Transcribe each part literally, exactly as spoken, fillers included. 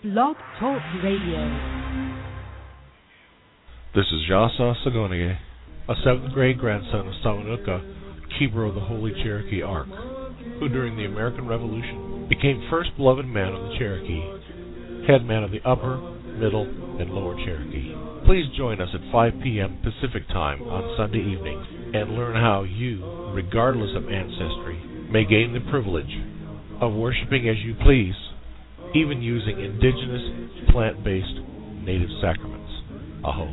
Blog Talk Radio. This is Jasa Sagonie, a seventh grade grandson of Samanuka, keeper of the Holy Cherokee Ark, who during the American Revolution became first beloved man of the Cherokee, headman of the Upper, Middle, and Lower Cherokee. Please join us at five p.m. Pacific Time on Sunday evenings and learn how you, regardless of ancestry, may gain the privilege of worshiping as you please, even using indigenous, plant-based, native sacraments. Aho.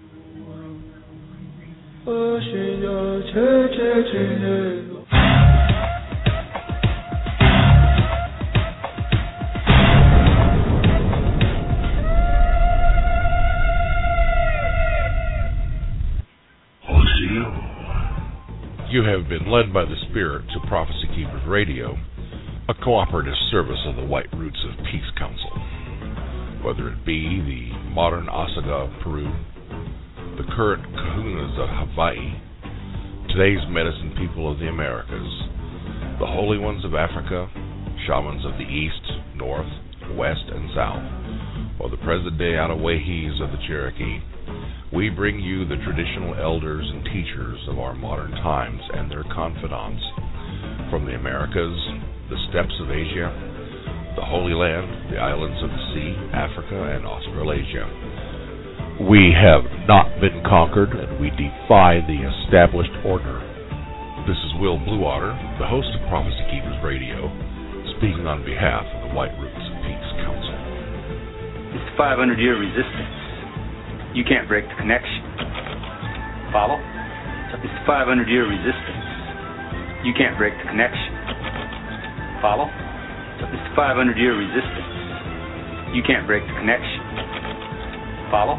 You have been led by the Spirit to Prophecy Keepers Radio, a cooperative service of the White Roots of Peace Council. Whether it be the modern Osaga of Peru, the current Kahunas of Hawaii, today's medicine people of the Americas, the holy ones of Africa, shamans of the East, North, West, and South, or the present day Anawahis of the Cherokee, we bring you the traditional elders and teachers of our modern times and their confidants from the Americas, the steppes of Asia, the Holy Land, the islands of the sea, Africa, and Australasia. We have not been conquered, and we defy the established order. This is Will Bluewater, the host of Prophecy Keepers Radio, speaking on behalf of the White Roots of Peace Council. It's five hundred year resistance. You can't break the connection. Follow? It's five hundred year resistance. You can't break the connection. Follow? It's five hundred year resistance. You can't break the connection. Follow?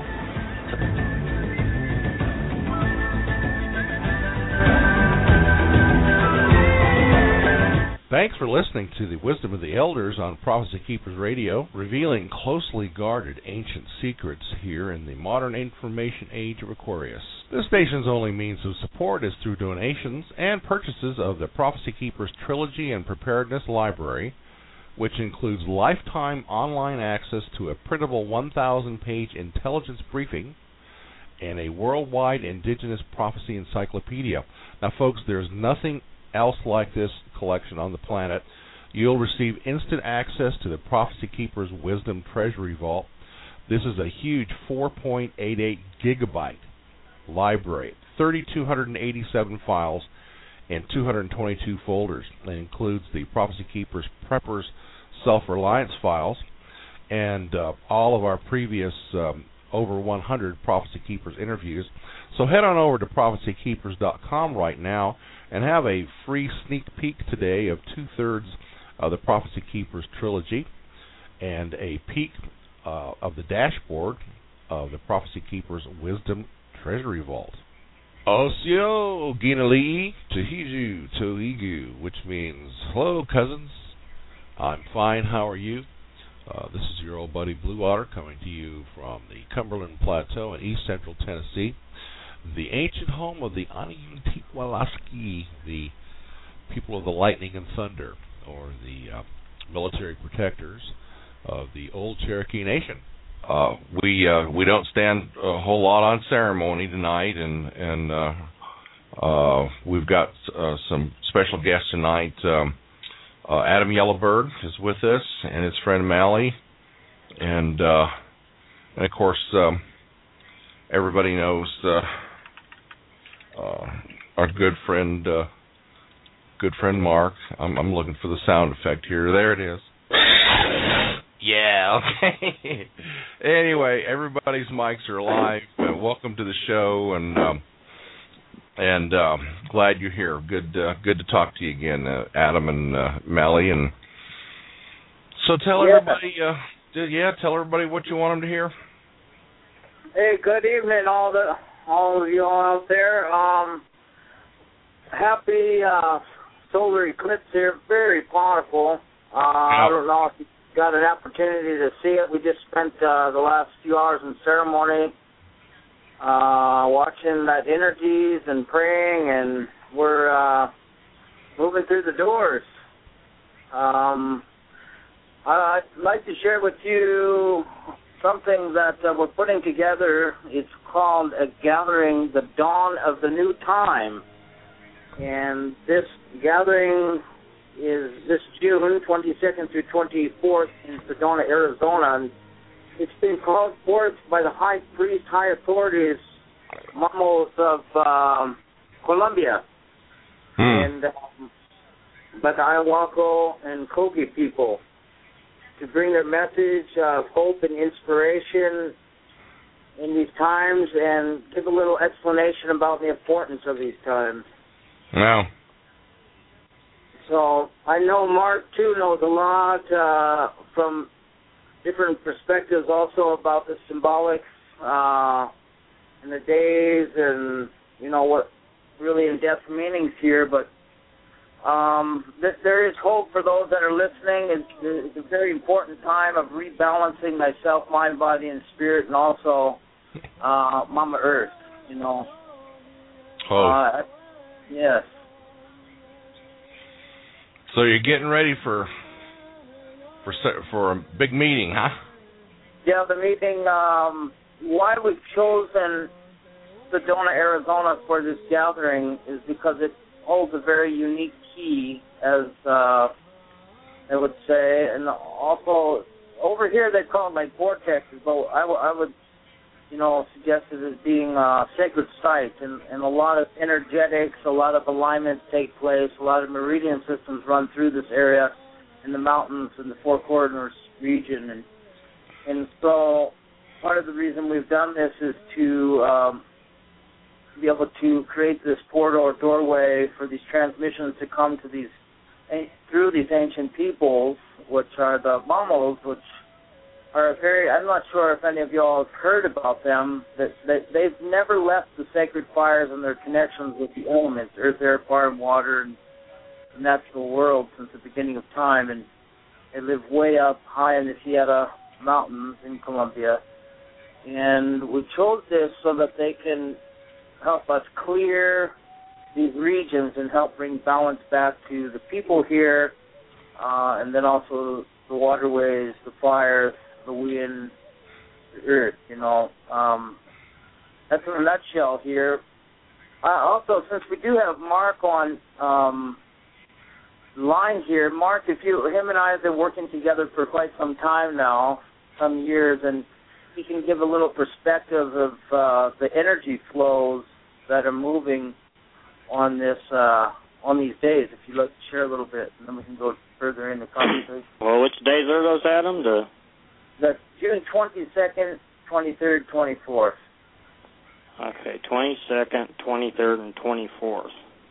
Thanks for listening to the Wisdom of the Elders on Prophecy Keepers Radio, revealing closely guarded ancient secrets here in the modern information age of Aquarius. This station's only means of support is through donations and purchases of the Prophecy Keepers Trilogy and Preparedness Library, which includes lifetime online access to a printable one thousand page intelligence briefing and a worldwide indigenous prophecy encyclopedia. Now, folks, there's nothing else like this collection on the planet. You'll receive instant access to the Prophecy Keepers Wisdom Treasury Vault. This is a huge four point eight eight gigabyte library, three thousand two hundred eighty-seven files, and two hundred twenty-two folders. It includes the Prophecy Keepers Preppers Self-Reliance files and uh, all of our previous um, over one hundred Prophecy Keepers interviews. So head on over to prophecy keepers dot com right now and have a free sneak peek today of two-thirds of the Prophecy Keepers Trilogy and a peek uh, of the dashboard of the Prophecy Keepers Wisdom Treasury Vault. Osio Ginali Tahiju Toigu, which means, hello, cousins. I'm fine. How are you? Uh, this is your old buddy Bluewater coming to you from the Cumberland Plateau in east central Tennessee, the ancient home of the Aniyuntikwalaski, the people of the lightning and thunder, or the uh, military protectors of the old Cherokee Nation. Uh, we uh, we don't stand a whole lot on ceremony tonight, and and uh, uh, we've got uh, some special guests tonight. Um, uh, Adam Yellowbird is with us, and his friend Mally, and uh, and of course um, everybody knows uh, uh, our good friend uh, good friend Mark. I'm, I'm looking for the sound effect here. There it is. Yeah, okay. Anyway, everybody's mics are live. Uh, welcome to the show, and um, and uh, glad you're here. Good, uh, good to talk to you again, uh, Adam and uh, Mally. And so, tell yeah. everybody, uh, yeah, tell everybody what you want them to hear. Hey, good evening, all the all of you all out there. Um, happy uh, solar eclipse here, very powerful. Uh, I don't know if you got an opportunity to see it. We just spent uh, the last few hours in ceremony uh, watching that energies and praying, and we're uh, moving through the doors. Um, I'd like to share with you something that uh, we're putting together. It's called a gathering, the dawn of the new time. And this gathering is this June twenty-second through twenty-fourth in Sedona, Arizona. And it's been called forth by the high priest, high authorities, Mamos of um, Colombia, Hmm. and um, by the Ayahuasca and Kogi people, to bring their message of hope and inspiration in these times and give a little explanation about the importance of these times. Wow. So I know Mark, too, knows a lot uh, from different perspectives also about the symbolics uh, and the days and, you know, what really in-depth meanings here. But um, th- there is hope for those that are listening. It's, it's a very important time of rebalancing myself, mind, body, and spirit, and also uh, Mama Earth, you know. Oh. Uh, yes. So you're getting ready for for for a big meeting, huh? Yeah, the meeting, um, why we've chosen Sedona, Arizona for this gathering is because it holds a very unique key, as uh, I would say, and also over here they call it like vortexes, but I, w- I would, you know, suggest it as being a sacred site, and, and a lot of energetics, a lot of alignments take place, a lot of meridian systems run through this area in the mountains and the Four Corners region, and and so part of the reason we've done this is to um, be able to create this portal or doorway for these transmissions to come to these through these ancient peoples, which are the Mamos, which are very, I'm not sure if any of y'all have heard about them, that, that they've never left the sacred fires and their connections with the elements, earth, air, fire, and water, and the natural world since the beginning of time, and they live way up high in the Sierra Mountains in Colombia. And we chose this so that they can help us clear these regions and help bring balance back to the people here, uh, and then also the waterways, the fires, the wind, the earth, you know. Um, that's in a nutshell here. Uh, also, since we do have Mark on um, line here, Mark, if you, him and I have been working together for quite some time now, some years, and he can give a little perspective of uh, the energy flows that are moving on this uh, on these days. If you'd like to share a little bit, and then we can go further in the conversation. Well, which days are those, Adam? The That's June twenty-second, twenty-third, twenty-fourth. Okay, twenty-second, twenty-third, and twenty-fourth.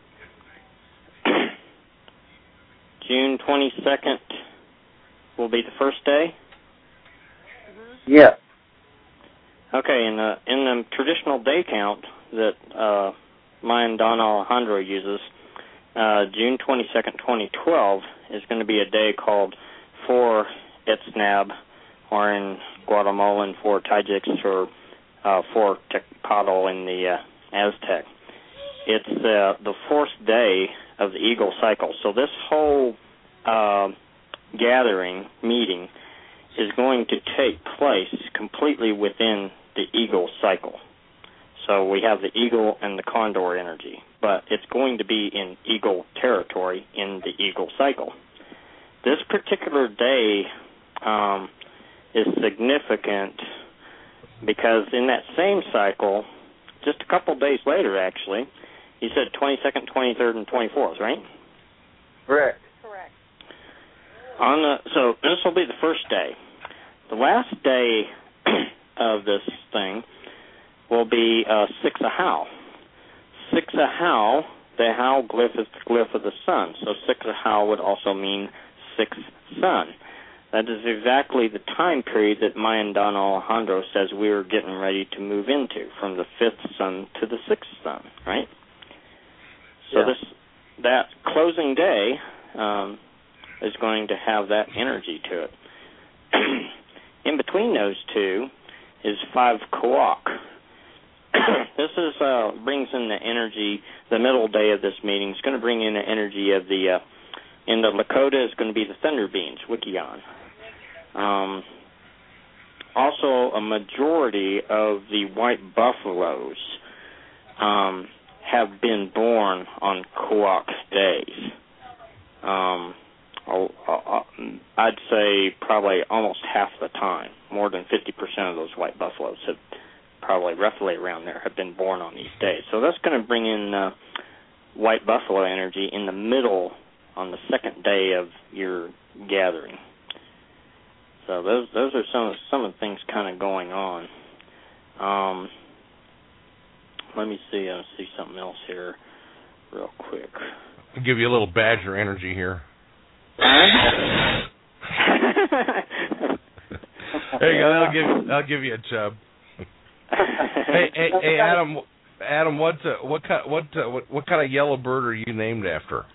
June twenty-second will be the first day? Yeah. Okay, in the, in the traditional day count that uh, Mayan Don Alejandro uses, uh, June twenty-second, twenty twelve is going to be a day called For Itznáb, or in Guatemalan for Tajiks, or uh, for Tecpatl in the uh, Aztec. It's uh, the fourth day of the Eagle cycle. So this whole uh, gathering, meeting, is going to take place completely within the Eagle cycle. So we have the Eagle and the Condor energy, but it's going to be in Eagle territory in the Eagle cycle. This particular day um, is significant because in that same cycle, just a couple days later, actually, you said twenty-second, twenty-third, and twenty-fourth, right? Correct. Correct. On the, so this will be the first day. The last day of this thing will be uh, Six Ahau. Six Ahau, the Ahau glyph is the glyph of the sun, so Six Ahau would also mean sixth sun. That is exactly the time period that Mayan Don Alejandro says we are getting ready to move into, from the fifth sun to the sixth sun, right? So yeah. this that closing day um, is going to have that energy to it. In between those two is five Kawak. This is uh, brings in the energy. The middle day of this meeting is going to bring in the energy of the. Uh, in the Lakota is going to be the Thunder Beings, Wikion. Um, also, a majority of the white buffaloes um, have been born on Kuwak days. Um, I'd say probably almost half the time, more than fifty percent of those white buffaloes have probably roughly around there have been born on these days. So that's going to bring in uh, white buffalo energy in the middle on the second day of your gathering. So those those are some of, some of the things kind of going on. Um, let me see. I'll see something else here real quick. I'll give you a little Badger energy here. There you go. I'll give I'll give you a chub. hey, hey, hey, Adam. Adam, what uh, what kind what, uh, what what kind of yellow bird are you named after?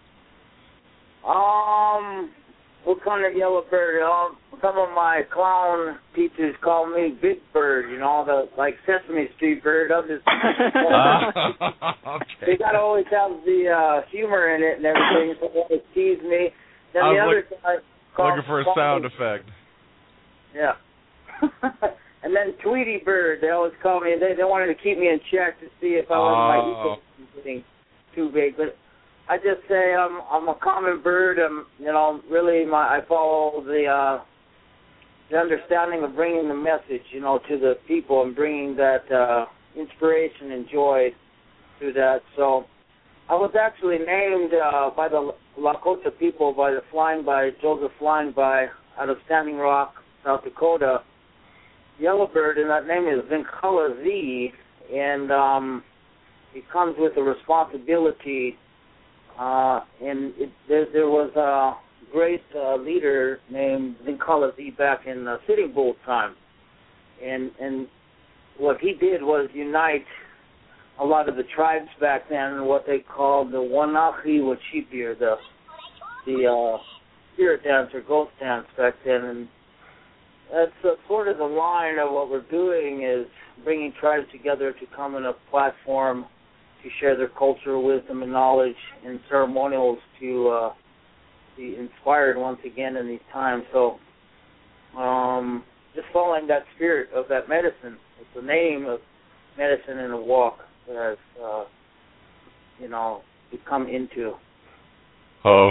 Um, what kind of yellow bird? Um, some of my clown teachers call me Big Bird. You know, the like Sesame Street bird. Others, uh, okay. They gotta always have the uh, humor in it and everything, so they always tease me. Then I the other look, guy called looking for a sound effect. Yeah. And then Tweety Bird, they always call me. They they wanted to keep me in check to see if I was oh. my ego getting too big. But I just say I'm I'm a common bird. I'm you know really my I follow the uh, the understanding of bringing the message you know to the people and bringing that uh, inspiration and joy to that. So I was actually named uh, by the Lakota people by the Flying By Joseph Flying By out of Standing Rock, South Dakota. Yellowbird, and that name is Vincula Z, and um, it comes with a responsibility. Uh, and it, there, there was a great uh, leader named Vincula Z back in uh, Sitting Bull time, and and what he did was unite a lot of the tribes back then, what they called the Wanahi Wachipir, the the uh, spirit dance or ghost dance back then, and that's uh, sort of the line of what we're doing is bringing tribes together to come in a platform to share their culture, wisdom, and knowledge, and ceremonials to uh, be inspired once again in these times. So um, just following that spirit of that medicine. It's the name of medicine in a walk that I've, uh, you know, become into. Oh.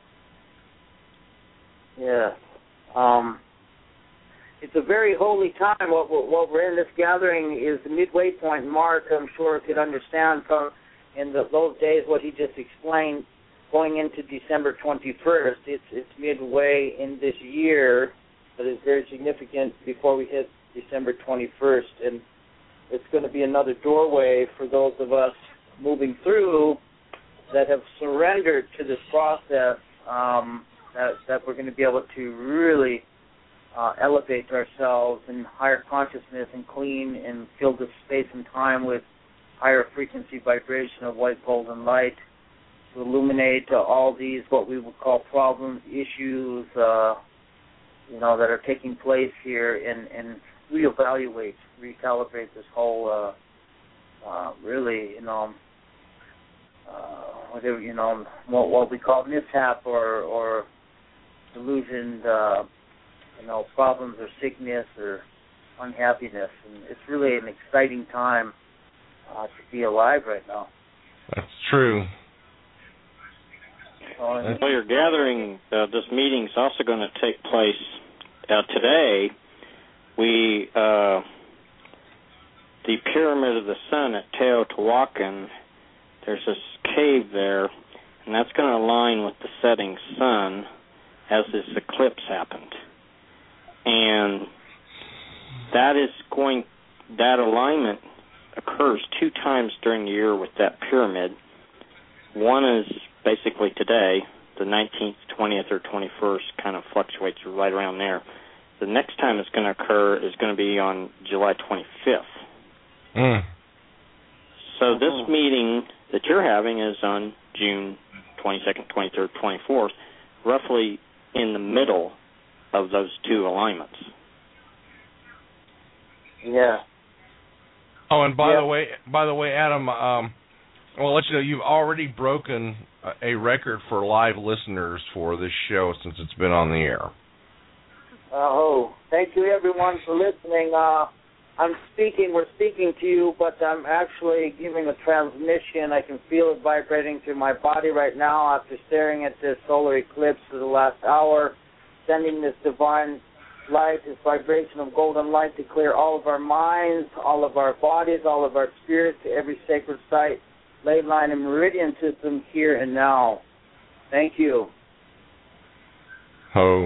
Yeah. Um, It's a very holy time. What we're, what we're in this gathering is the midway point. Mark, I'm sure, could understand from in the, those days what he just explained, going into December twenty-first. It's it's midway in this year, but it's very significant before we hit December twenty-first, and it's going to be another doorway for those of us moving through that have surrendered to this process. Um, that that we're going to be able to really Uh, elevate ourselves in higher consciousness and clean and fill the space and time with higher frequency vibration of white golden light to illuminate uh, all these what we would call problems, issues, uh, you know, that are taking place here, and, and reevaluate, recalibrate this whole, uh, uh, really, you know, uh, whatever, you know, what, what we call mishap or, or delusion, uh, you know, problems or sickness or unhappiness. And it's really an exciting time uh, to be alive right now. That's true. Uh, well, your gathering, uh, this meeting is also going to take place uh, today. We, uh, the Pyramid of the Sun at Teotihuacan, there's this cave there, and that's going to align with the setting sun as this eclipse happened. And that is going, that alignment occurs two times during the year with that pyramid. One is basically today, the nineteenth, twentieth, or twenty-first, kind of fluctuates right around there. The next time it's going to occur is going to be on July twenty-fifth. Mm. So this mm-hmm. meeting that you're having is on June twenty-second, twenty-third, twenty-fourth, roughly in the middle of those two alignments. Yeah. Oh, and by yeah. the way, by the way, Adam, um, I'll let you know you've already broken a record for live listeners for this show since it's been on the air. Oh, thank you everyone for listening. Uh, I'm speaking, we're speaking to you, but I'm actually giving a transmission. I can feel it vibrating through my body right now after staring at this solar eclipse for the last hour, sending this divine light, this vibration of golden light to clear all of our minds, all of our bodies, all of our spirits to every sacred site, ley line, and meridian system here and now. Thank you. Ho.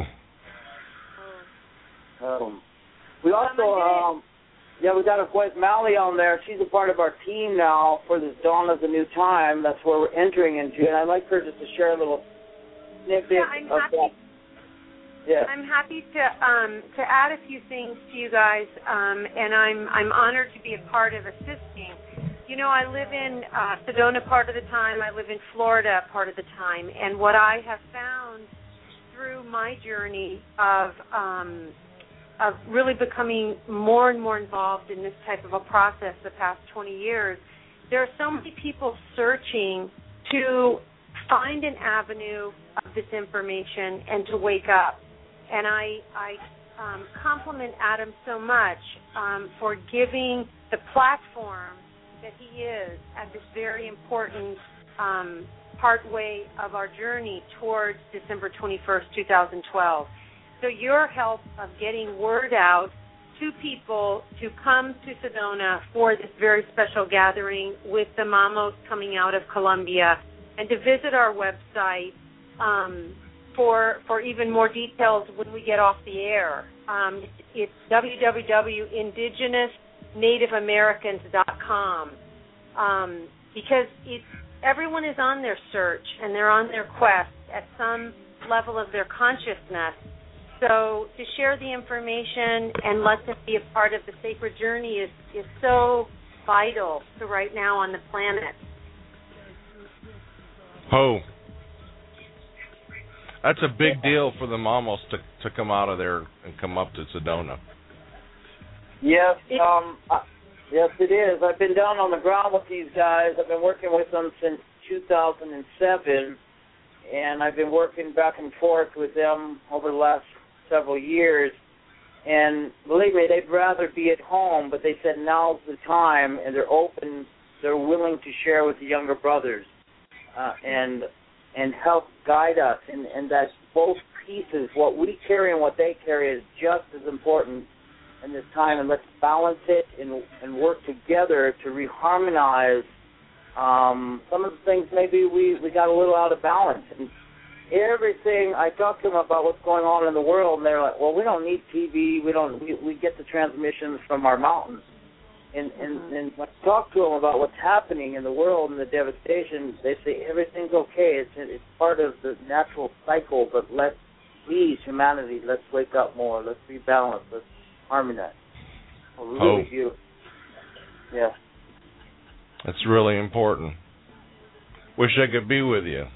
Um, we also, um, yeah, we got a voice Mally on there. She's a part of our team now for this Dawn of the New Time. That's where we're entering into, and I'd like her just to share a little snippet yeah, I'm of happy. that. Yeah. I'm happy to um, to add a few things to you guys, um, and I'm I'm honored to be a part of assisting. You know, I live in uh, Sedona part of the time. I live in Florida part of the time, and what I have found through my journey of um, of really becoming more and more involved in this type of a process the past twenty years, there are so many people searching to find an avenue of this information and to wake up. And I, I um, compliment Adam so much um, for giving the platform that he is at this very important um, partway of our journey towards December twenty-first, twenty twelve. So your help of getting word out to people to come to Sedona for this very special gathering with the Mamos coming out of Colombia, and to visit our website um, for for even more details when we get off the air. Um, it's w w w dot indigenous native americans dot com um, because it's, everyone is on their search and they're on their quest at some level of their consciousness. So to share the information and let them be a part of the sacred journey is, is so vital to right now on the planet. Ho. That's a big deal for the Mamos to to come out of there and come up to Sedona. Yes, um, uh, yes, it is. I've been down on the ground with these guys. I've been working with them since two thousand seven, and I've been working back and forth with them over the last several years. And believe me, they'd rather be at home, but they said now's the time, and they're open, they're willing to share with the younger brothers uh, and and help guide us. And, and that's both pieces. What we carry and what they carry is just as important in this time, and let's balance it and, and work together to reharmonize um, some of the things maybe we, we got a little out of balance. And everything, I talk to them about what's going on in the world, and they're like, well, we don't need T V, we don't, we, we get the transmissions from our mountains. And, and, and when I talk to them about what's happening in the world and the devastation, they say everything's okay, it's, it's part of the natural cycle, but let's, please, humanity, let's wake up more, let's be balanced, let's harmonize. Oh, really oh. beautiful. Yeah. That's really important. Wish I could be with you.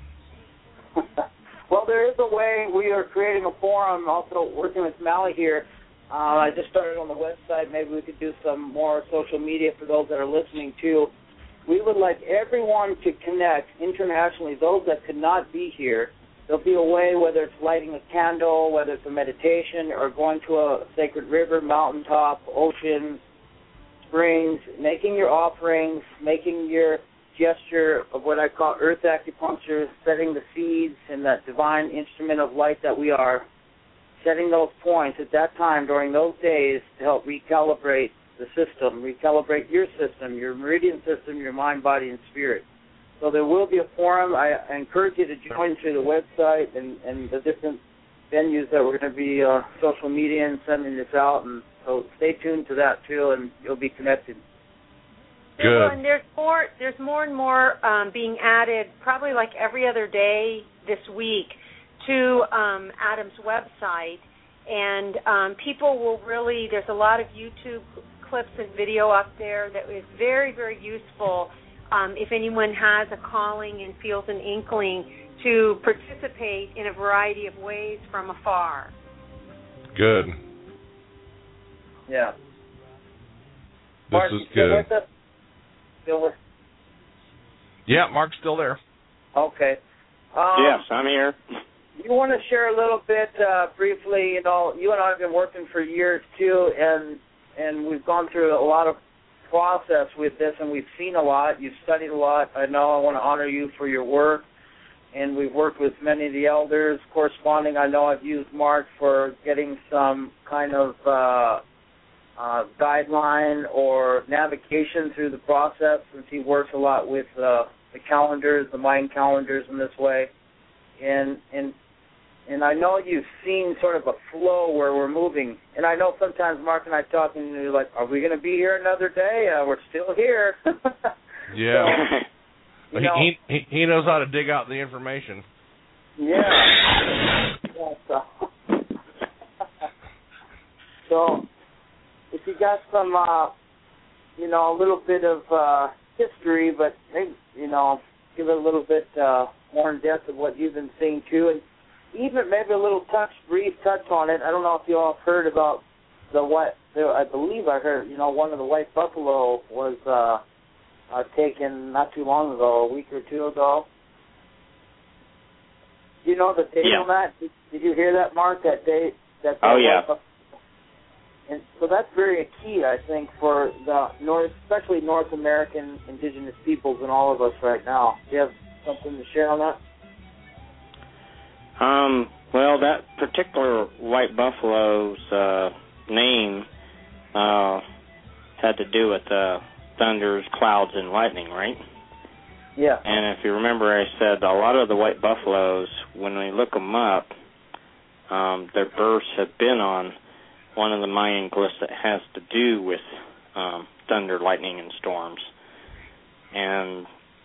Well, there is a way. We are creating a forum, also working with Mally here. Uh, I just started on the website. Maybe we could do some more social media for those that are listening, too. We would like everyone to connect internationally, those that could not be here. There'll be a way, whether it's lighting a candle, whether it's a meditation, or going to a sacred river, mountaintop, ocean, springs, making your offerings, making your gesture of what I call earth acupuncture, setting the seeds and that divine instrument of light that we are, setting those points at that time during those days to help recalibrate the system, recalibrate your system, your meridian system, your mind, body, and spirit. So there will be a forum. I, I encourage you to join through the website and, and the different venues that we're going to be uh, social media and sending this out. And so stay tuned to that, too, and you'll be connected. Good. And there's more, there's more and more um, being added, probably like every other day this week, to um, Adam's website. And um, people will really, there's a lot of YouTube clips and video up there that is very, very useful um, if anyone has a calling and feels an inkling to participate in a variety of ways from afar. Good. Yeah. This Mark, is you still good. with us? Still with? Yeah, Mark's still there. Okay. Um, Yes, I'm here. you want to share a little bit uh, briefly? You know, you and I have been working for years too, and and we've gone through a lot of process with this, and we've seen a lot. You've studied a lot. I know. I want to honor you for your work, and we've worked with many of the elders. Corresponding, I know I've used Mark for getting some kind of uh, uh, guideline or navigation through the process, since he works a lot with uh, the calendars, the Mayan calendars in this way. And and and I know you've seen sort of a flow where we're moving. And I know sometimes Mark and I talk, and you're like, "Are we going to be here another day? Uh, we're still here." Yeah. So, he, know, he he he knows how to dig out the information. Yeah. yeah so. so, if you got some, uh, you know, a little bit of uh, history, but maybe, you know, give it a little bit uh, more in depth of what you've been seeing too, and even maybe a little touch, brief touch on it. I don't know if you all have heard about the white. The, I believe I heard, you know, one of the white buffalo was uh, uh, taken not too long ago, a week or two ago. Do you know the date yeah. on that? Did, did you hear that, Mark? That date? That oh yeah. Buffalo? And so that's very key, I think, for the North, especially North American indigenous peoples and all of us right now. Do you have something to share on that? Um, well, that particular white buffalo's uh, name uh, had to do with uh, thunders, clouds, and lightning, right? Yeah. And if you remember, I said a lot of the white buffaloes, when we look them up, um, their births have been on one of the Mayan glyphs that has to do with um, thunder, lightning, and storms. And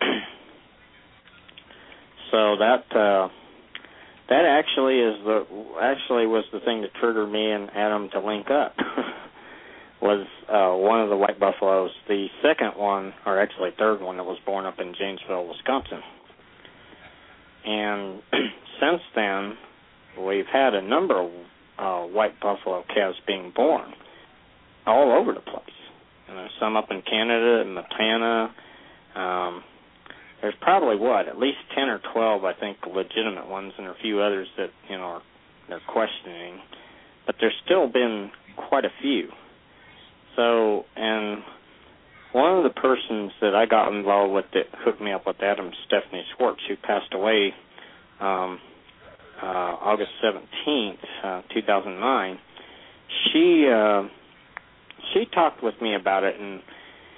so that uh, that actually is the actually was the thing that triggered me and Adam to link up. was uh, one of the white buffaloes. The second one, or actually third one, that was born up in Janesville, Wisconsin. And since then, we've had a number of uh, white buffalo calves being born all over the place. And there's some up in Canada, in Montana. Um, there's probably, what, at least ten or twelve, I think, legitimate ones, and a few others that, you know, are, they're questioning. But there's still been quite a few. So, and one of the persons that I got involved with that hooked me up with Adam, Stephanie Schwartz, who passed away um, uh, August seventeenth, uh, two thousand nine, she uh, she talked with me about it and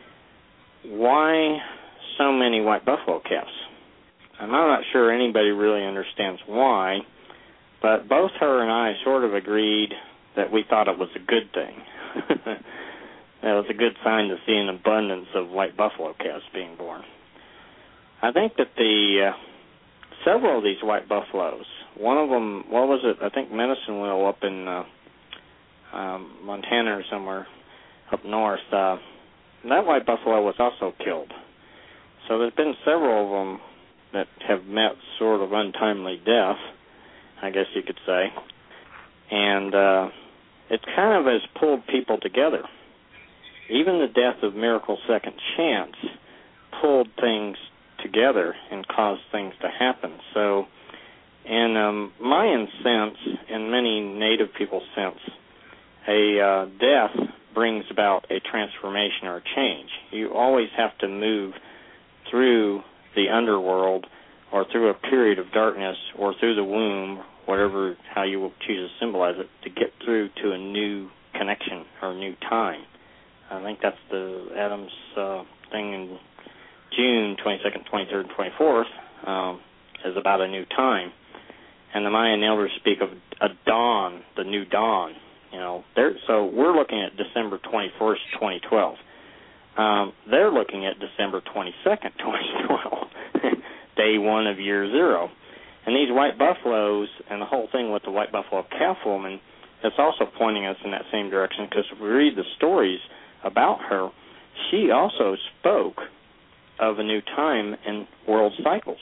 why so many white buffalo calves. And I'm not sure anybody really understands why, but both her and I sort of agreed that we thought it was a good thing. It was a good sign to see an abundance of white buffalo calves being born. I think that the uh, several of these white buffaloes, one of them, what was it? I think Medicine Wheel up in uh, um, Montana or somewhere up north. Uh, that white buffalo was also killed. So there's been several of them that have met sort of untimely death, I guess you could say, and uh, it kind of has pulled people together. Even the death of Miracle Second Chance pulled things together and caused things to happen. So in um, Mayan sense, in many Native people's sense, a uh, death brings about a transformation or a change. You always have to move through the underworld or through a period of darkness or through the womb, whatever, how you will choose to symbolize it, to get through to a new connection or a new time. I think that's the Adams uh, thing in June twenty-second, twenty-third, and twenty-fourth um, is about a new time. And the Mayan elders speak of a dawn, the new dawn. You know, they're, so we're looking at December twenty-first, twenty twelve. Um, they're looking at December twenty-second, twenty twelve, day one of year zero. And these white buffaloes and the whole thing with the white buffalo calf woman, that's also pointing us in that same direction, because if we read the stories about her, she also spoke of a new time in world cycles.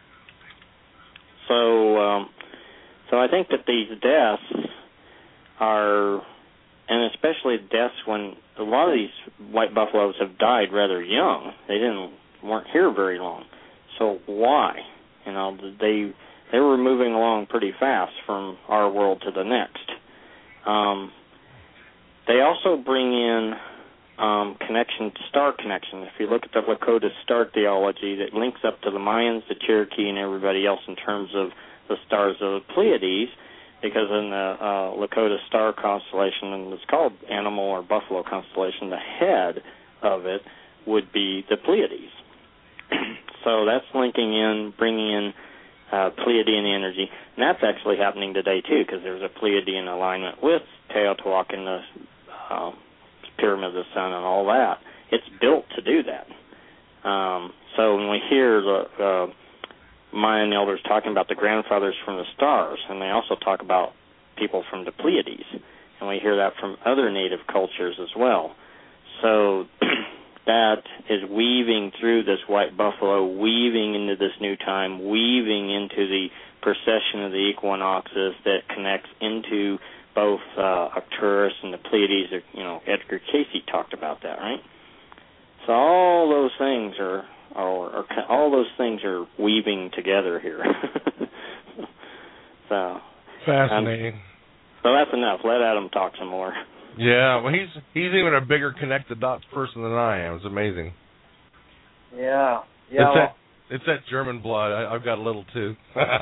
So, um, so I think that these deaths are, and especially deaths when a lot of these white buffaloes have died rather young. They didn't weren't here very long. So why? You know, they they were moving along pretty fast from our world to the next. Um, they also bring in um, connection, star connection. If you look at the Lakota star theology, that links up to the Mayans, the Cherokee, and everybody else in terms of the stars of the Pleiades, because in the uh, Lakota star constellation, and it's called Animal or Buffalo constellation, the head of it would be the Pleiades. So that's linking in, bringing in uh, Pleiadian energy, and that's actually happening today too, because there's a Pleiadian alignment with Teotihuacan, the uh, Pyramid of the Sun, and all that. It's built to do that. Um, so when we hear the uh, Mayan elders talking about the grandfathers from the stars, and they also talk about people from the Pleiades, and we hear that from other native cultures as well. So that is weaving through this white buffalo, weaving into this new time, weaving into the precession of the equinoxes that connects into both uh, Arcturus and the Pleiades. You know, Edgar Cayce talked about that, right? So all those things are, are, are all those things are weaving together here. So fascinating. Um, so that's enough. Let Adam talk some more. Yeah, well, he's he's even a bigger connected dots person than I am. It's amazing. Yeah, yeah. It's Well, that, it's that German blood. I, I've got a little too.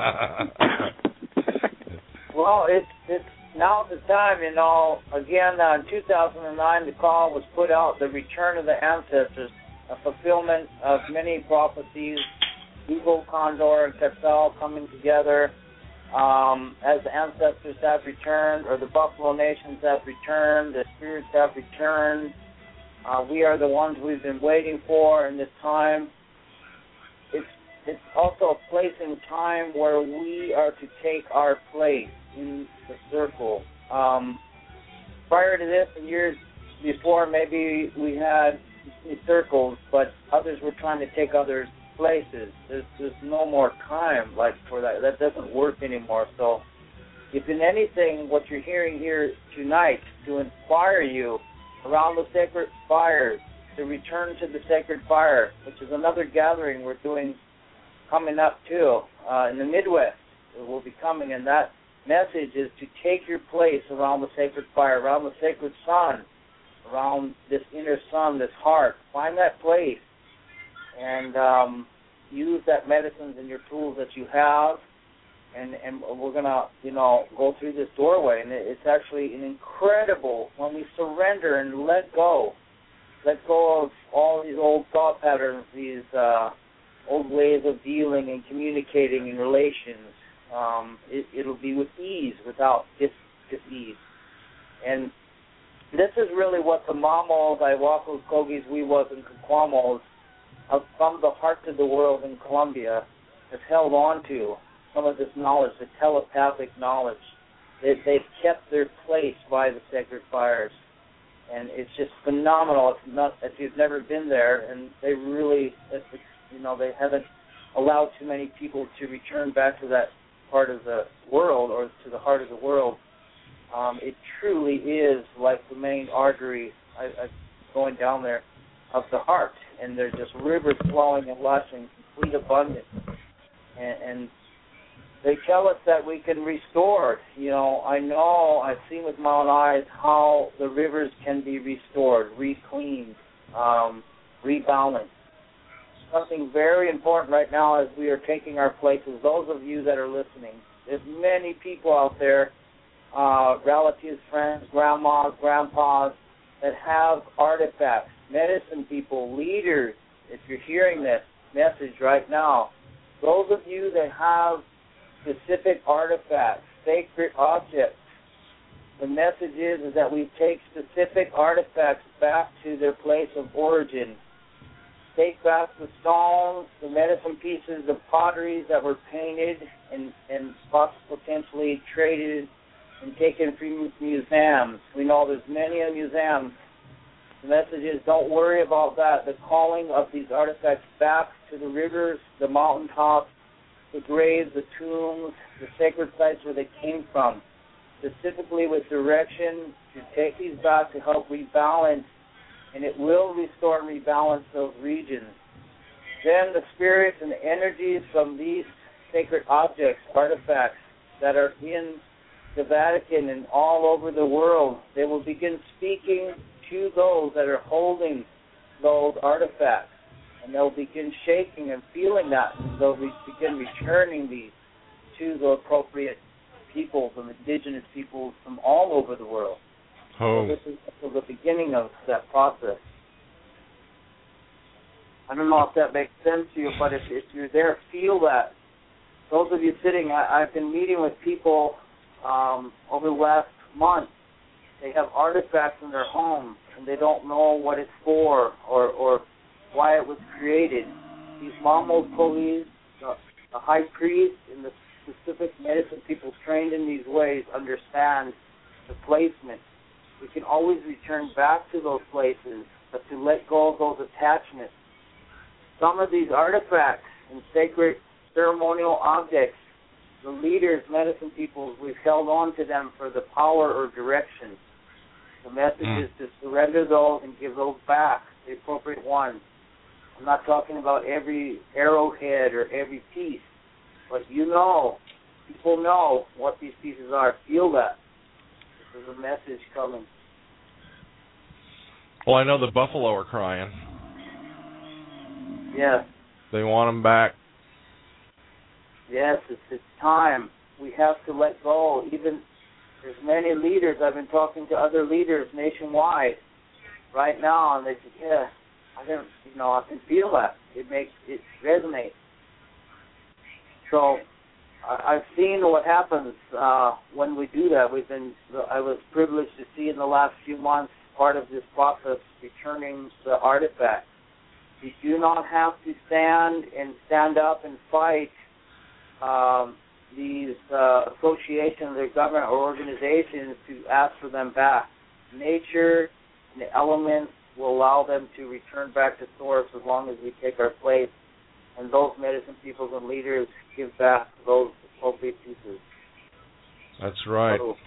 well, it's it's now the time. You know, again, uh, in two thousand nine, the call was put out, the return of the ancestors, a fulfillment of many prophecies, Eagle, Condor, and Quetzal coming together. Um, as the ancestors have returned, or the Buffalo Nations have returned, the spirits have returned. Uh, we are the ones we've been waiting for in this time. It's it's also a place in time where we are to take our place in the circle. Um, prior to this, in years before, maybe we had these circles, but others were trying to take others' places. There's, there's no more time like for that. That doesn't work anymore. So if in anything what you're hearing here tonight to inspire you around the sacred fires, to return to the sacred fire, which is another gathering we're doing coming up too, uh, in the Midwest. It will be coming, and that message is to take your place around the sacred fire, around the sacred sun, around this inner sun, this heart. Find that place and um, use that medicines and your tools that you have, and, and we're going to, you know, go through this doorway. And it's actually an incredible, when we surrender and let go, let go of all these old thought patterns, these uh, old ways of dealing and communicating in relations. Um, it, it'll be with ease, without dis, dis-ease. And this is really what the Mamos, Iwakos, Kogis, Wiwas, and Kakwamos from the heart of the world in Colombia have held on to, some of this knowledge, the telepathic knowledge. They, they've kept their place by the sacred fires. And it's just phenomenal if, not, if you've never been there. And they really, it's, you know, they haven't allowed too many people to return back to that part of the world, or to the heart of the world. Um, it truly is like the main artery I, I, going down there of the heart, and there's just rivers flowing and lushing, complete abundance. And, and they tell us that we can restore. You know, I know, I've seen with my own eyes how the rivers can be restored, re-cleaned, um, rebalanced. Something very important right now as we are taking our places, those of you that are listening, there's many people out there, uh, relatives, friends, grandmas, grandpas, that have artifacts, medicine people, leaders. If you're hearing this message right now, those of you that have specific artifacts, sacred objects, the message is, is that we take specific artifacts back to their place of origin. Take back the stones, the medicine pieces, the potteries that were painted and, and potentially traded and taken from museums. We know there's many museums. The message is, don't worry about that. The calling of these artifacts back to the rivers, the mountaintops, the graves, the tombs, the sacred sites where they came from, specifically with direction to take these back to help rebalance, and it will restore and rebalance those regions. Then the spirits and the energies from these sacred objects, artifacts that are in the Vatican and all over the world. They will begin speaking to those that are holding those artifacts, and they'll begin shaking and feeling that. They'll be, begin returning these to the appropriate peoples and indigenous peoples from all over the world. Oh. So this is the beginning of that process. I don't know if that makes sense to you, but if, if you're there, feel that. Those of you sitting, I, I've been meeting with people um, over the last month. They have artifacts in their home, and they don't know what it's for or, or why it was created. These Mamos police, the, the high priest, and the specific medicine people trained in these ways understand the placement. We can always return back to those places, but to let go of those attachments. Some of these artifacts and sacred ceremonial objects, the leaders, medicine people, we've held on to them for the power or direction. The message mm. is to surrender those and give those back, the appropriate ones. I'm not talking about every arrowhead or every piece, but you know, people know what these pieces are. Feel that. There's a message coming. Well, I know the buffalo are crying. Yes. They want them back. Yes, it's, it's time. We have to let go. Even there's many leaders. I've been talking to other leaders nationwide right now, and they say, yeah, I can, you know, I can feel that. It makes it resonate. So I, I've seen what happens uh, when we do that. We've been. I was privileged to see in the last few months part of this process returning the artifacts. You do not have to stand and stand up and fight um, these uh, associations or government or organizations to ask for them back. Nature and the elements will allow them to return back to source as long as we take our place, and those medicine peoples and leaders give back those appropriate pieces. That's right. So,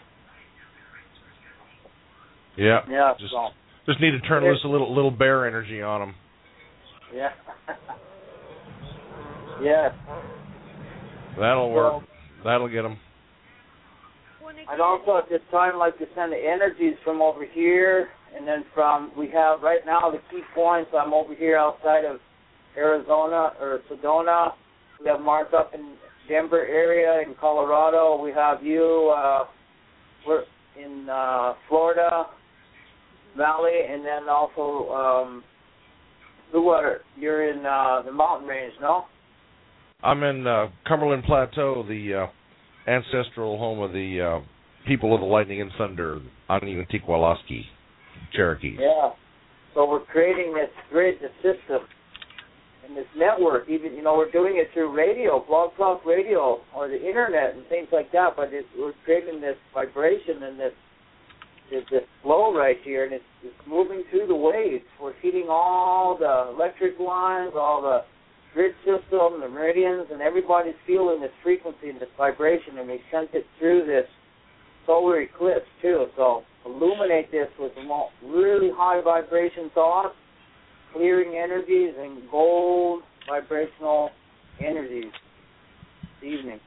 yeah. Yeah. Just, so. just need to turn loose a little little bear energy on them. Yeah. Yes. That'll work. So, That'll get them. I'd also at this time like to send the energies from over here, and then from, we have right now the key points. I'm over here outside of Arizona or Sedona. We have Mark up in Denver area in Colorado. We have you uh, we're in uh, Florida Valley, and then also um, Bluewater. You're in uh, the mountain range, no? I'm in uh, Cumberland Plateau, the uh, ancestral home of the uh, people of the lightning and thunder, Aniwintiqualaski, Cherokees. Yeah. So we're creating this grid, the system, and this network. Even, you know, we're doing it through radio, Blog Talk Radio, or the internet and things like that. But it's, we're creating this vibration and this this, this flow right here, and it's, it's moving through the waves. We're feeding all the electric lines, all the grid system, the meridians, and everybody's feeling this frequency and this vibration, and we sent it through this solar eclipse too. So illuminate this with really high vibration thoughts, clearing energies, and gold vibrational energies this evening.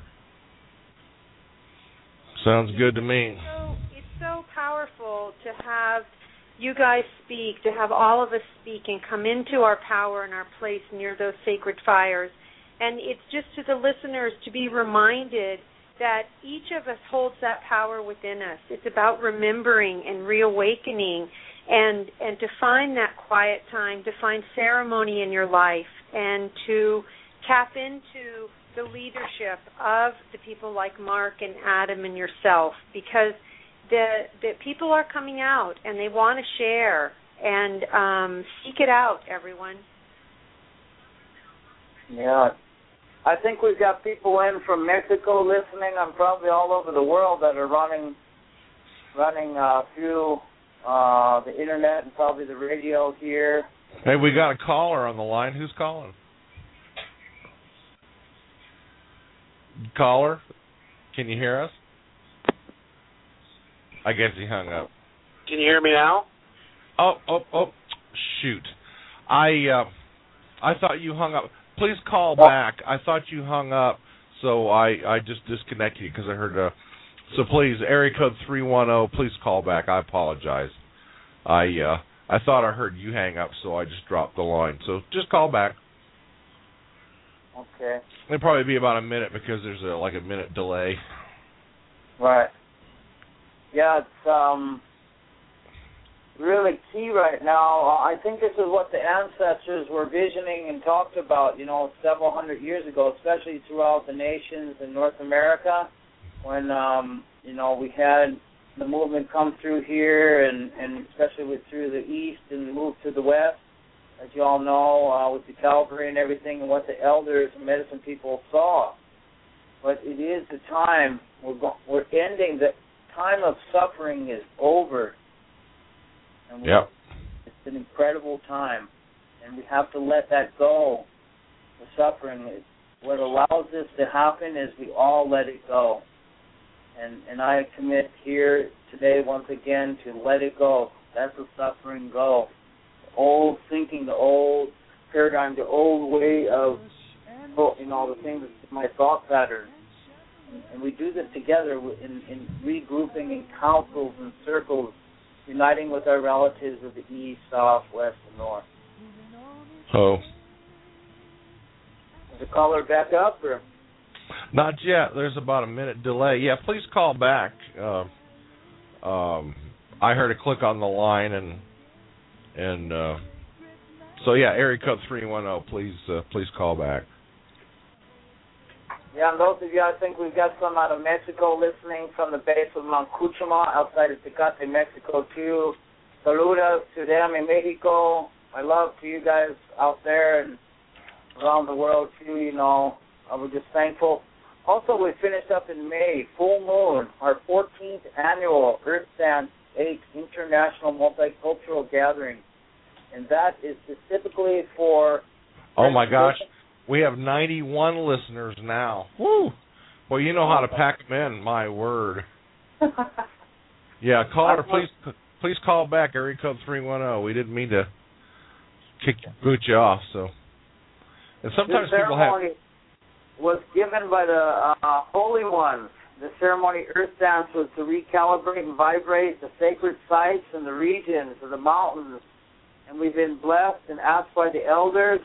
Sounds good to me. So, it's so powerful to have you guys speak, to have all of us speak and come into our power and our place near those sacred fires. And it's just to the listeners to be reminded that each of us holds that power within us. It's about remembering and reawakening and and to find that quiet time, to find ceremony in your life, and to tap into the leadership of the people like Mark and Adam and yourself, because the the people are coming out and they want to share, and um, seek it out, everyone. Yeah. I think we've got people in from Mexico listening. I'm probably all over the world that are running running uh, through uh, the internet and probably the radio here. Hey, we got a caller on the line. Who's calling? Caller, can you hear us? I guess he hung up. Can you hear me now? Oh, oh, oh! Shoot, I uh, I thought you hung up. please call back. I thought you hung up, so I, I just disconnected you because I heard a... So please, area code three one zero, please call back. I apologize. I uh, I thought I heard you hang up, so I just dropped the line. So just call back. Okay. It'll probably be about a minute because there's a, like a minute delay. Right. Yeah, it's um, really key right now. I think this is what the ancestors were visioning and talked about, you know, several hundred years ago, especially throughout the nations in North America, when, um, you know, we had the movement come through here, and, and especially with through the east and moved to the west, as you all know, uh, with the Calvary and everything, and what the elders and medicine people saw. But it is the time, we're, go- we're ending, the time of suffering is over. And we, yep. It's an incredible time, and we have to let that go. The suffering, what allows this to happen is we all let it go. And and I commit here today once again to let it go. Let the suffering go. The old thinking, the old paradigm, the old way of, you know, the things, my thought patterns. And we do this together in, in regrouping in councils and circles, uniting with our relatives of the east, south, west, and north. Oh. Is the caller back up, or? Not yet. There's about a minute delay. Yeah, please call back. Uh, um, I heard a click on the line, and and uh, so yeah, area code three one zero. Please, uh, please call back. Yeah, and those of you, I think we've got some out of Mexico listening from the base of Mount Cuchuma outside of Tecate, Mexico, too. Saludos to them in Mexico. My love to you guys out there and around the world, too, you know. Uh, we're just thankful. Also, we finished up in May, full moon, our fourteenth annual Earth Dance eight International Multicultural Gathering. And that is specifically for... Oh, my gosh. We have ninety-one listeners now. Woo! Well, you know how to pack them in, my word. Yeah, caller, please please call back, area code three one zero. We didn't mean to kick boot you off, so... And sometimes people have... was given by the uh, Holy Ones. The ceremony Earth Dance was to recalibrate and vibrate the sacred sites and the regions of the mountains. And we've been blessed and asked by the elders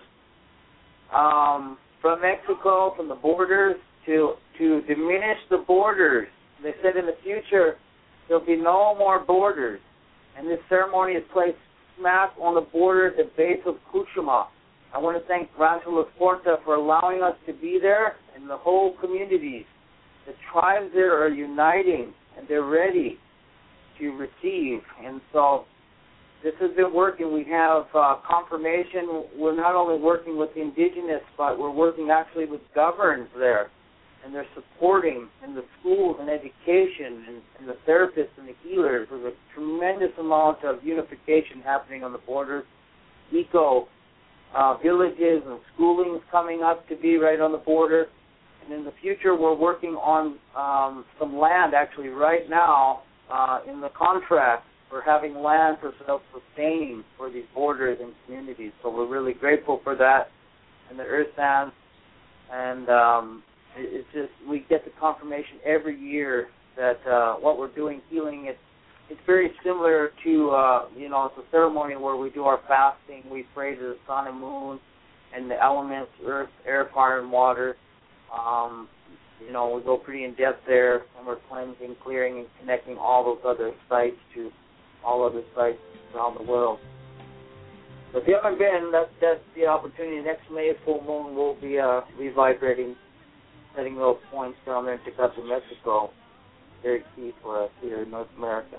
um, from Mexico, from the borders, to, to diminish the borders. They said in the future there'll be no more borders. And this ceremony is placed smack on the border at the base of Cuchuma. I want to thank Rancho La Porta for allowing us to be there, and the whole communities. The tribes there are uniting, and they're ready to receive. And so this has been working. We have uh, confirmation. We're not only working with the indigenous, but we're working actually with governs there, and they're supporting in the schools and education and, and the therapists and the healers. There's a tremendous amount of unification happening on the borders. Eco Uh, villages and schoolings coming up to be right on the border. And in the future, we're working on um, some land actually right now uh, in the contract. We're having land for self-sustaining for these borders and communities. So we're really grateful for that and the Earth Dance. And um, it, it's just, we get the confirmation every year that uh, what we're doing, healing, it's It's very similar to, uh, you know, it's a ceremony where we do our fasting. We pray to the sun and moon and the elements, earth, air, fire, and water. Um, you know, we go pretty in-depth there, and we're cleansing, clearing, and connecting all those other sites to all other sites around the world. So if you haven't been, that's, that's the opportunity. Next May, full moon, we'll be uh, revibrating, setting those points down there in Tecate, Mexico. Very key for us here in North America.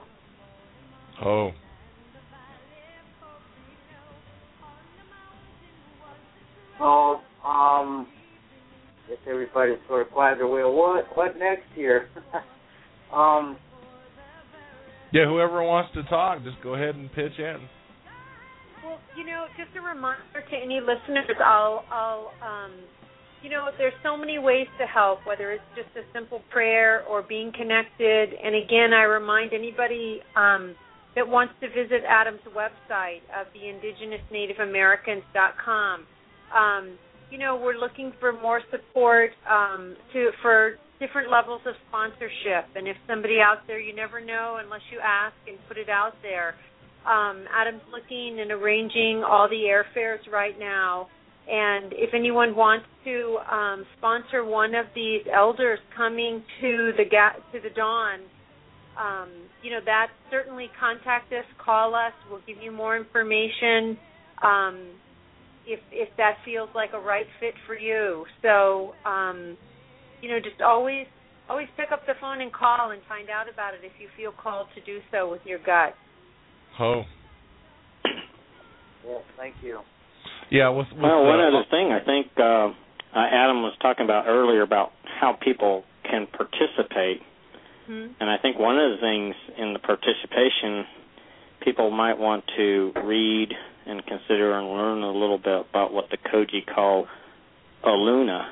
Oh. So, um, I guess everybody's sort of quiet their way. What, what next here? um, yeah, whoever wants to talk, just go ahead and pitch in. Well, you know, just a reminder to any listeners, I'll, I'll, um, you know, there's so many ways to help, whether it's just a simple prayer or being connected. And again, I remind anybody um, that wants to visit Adam's website of the indigenous native americans dot com. Um, you know, we're looking for more support um, to for different levels of sponsorship. And if somebody out there, you never know unless you ask and put it out there. Um, Adam's looking and arranging all the airfares right now. And if anyone wants to um, sponsor one of these elders coming to the ga- to the Dawn, um, you know, that certainly contact us, call us. We'll give you more information um, if if that feels like a right fit for you. So, um, you know, just always always pick up the phone and call and find out about it if you feel called to do so with your gut. Oh. Yes, thank you. Yeah. With, with well, one uh, other thing, I think uh, Adam was talking about earlier about how people can participate, mm-hmm. and I think one of the things in the participation, people might want to read and consider and learn a little bit about what the Koji call Aluna,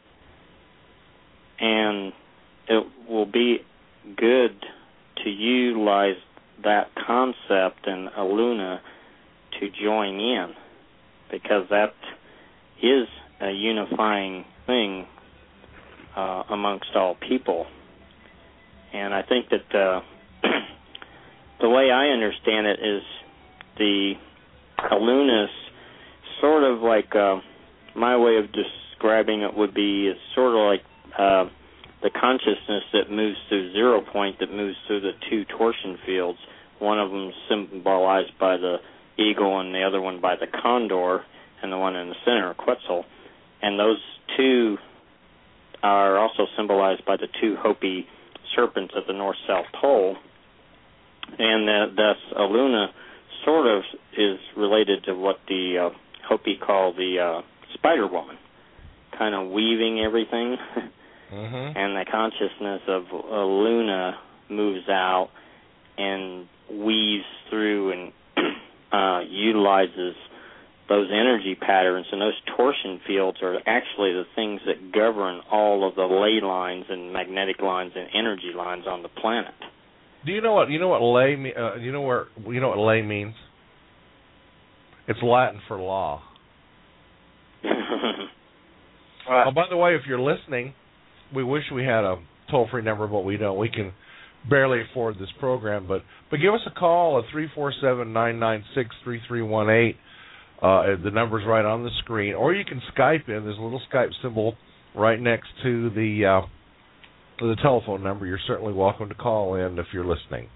and it will be good to utilize that concept in Aluna to join in, because that is a unifying thing uh, amongst all people. And I think that uh, the way I understand it is the Aluna is sort of like, uh, my way of describing it would be, is sort of like uh, the consciousness that moves through zero point, that moves through the two torsion fields. One of them symbolized by the eagle and the other one by the condor, and the one in the center, Quetzal. And those two are also symbolized by the two Hopi serpents at the north-south pole. And uh, thus, Aluna sort of is related to what the uh, Hopi call the uh, Spider Woman, kind of weaving everything. Mm-hmm. And the consciousness of Aluna moves out and weaves through and uh, utilizes those energy patterns, and those torsion fields are actually the things that govern all of the ley lines and magnetic lines and energy lines on the planet. Do you know what you know what ley uh, you know where you know what ley means? It's Latin for law. Right. Oh, by the way, if you're listening, we wish we had a toll-free number, but we don't. We can barely afford this program, but but give us a call at three four seven, nine nine six, three three one eight. Uh, the number's right on the screen, or you can Skype in. There's a little Skype symbol right next to the uh, to the telephone number. You're certainly welcome to call in if you're listening.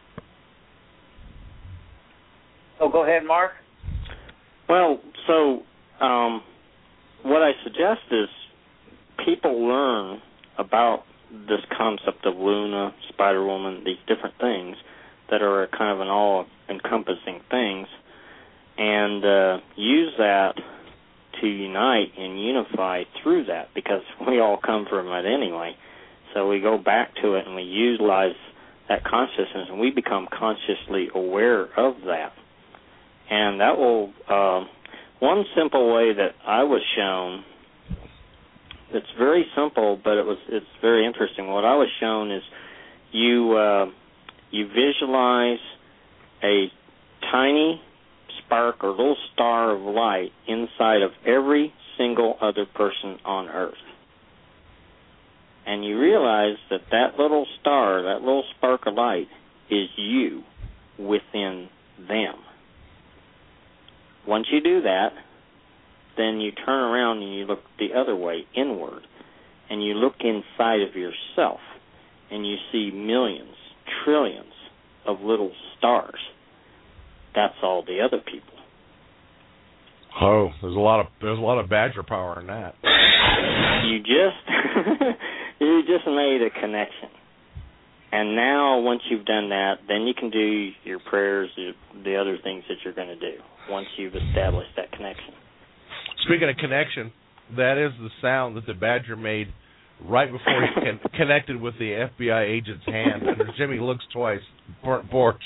Oh, go ahead, Mark. Well, so um, what I suggest is people learn about this concept of Luna, Spider Woman, these different things that are kind of an all-encompassing things, and uh, use that to unite and unify through that, because we all come from it anyway. So we go back to it and we utilize that consciousness, and we become consciously aware of that. And that will, uh, one simple way that I was shown, it's very simple, but it was it's very interesting. What I was shown is you uh, you visualize a tiny spark or little star of light inside of every single other person on Earth. And you realize that that little star, that little spark of light, is you within them. Once you do that, then you turn around and you look the other way, inward, and you look inside of yourself, and you see millions, trillions of little stars. That's all the other people. Oh, there's a lot of there's a lot of Badger power in that. You just you just made a connection, and now once you've done that, then you can do your prayers, the other things that you're going to do once you've established that connection. Speaking of connection, that is the sound that the Badger made right before he con- connected with the F B I agent's hand. And Jimmy looks twice. Burnt porch.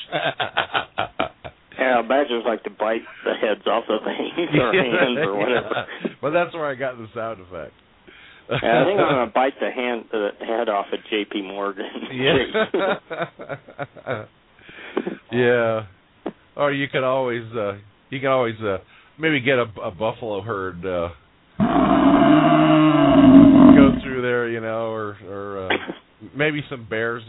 Yeah, Badgers like to bite the heads off of things or hands or whatever. Yeah. But that's where I got the sound effect. Yeah, I think I'm going to bite the hand, the head off of J P Morgan. Yeah. Yeah. Or you could always, uh, you can always uh, maybe get a, a buffalo herd. Uh, know, or or uh, maybe some bears.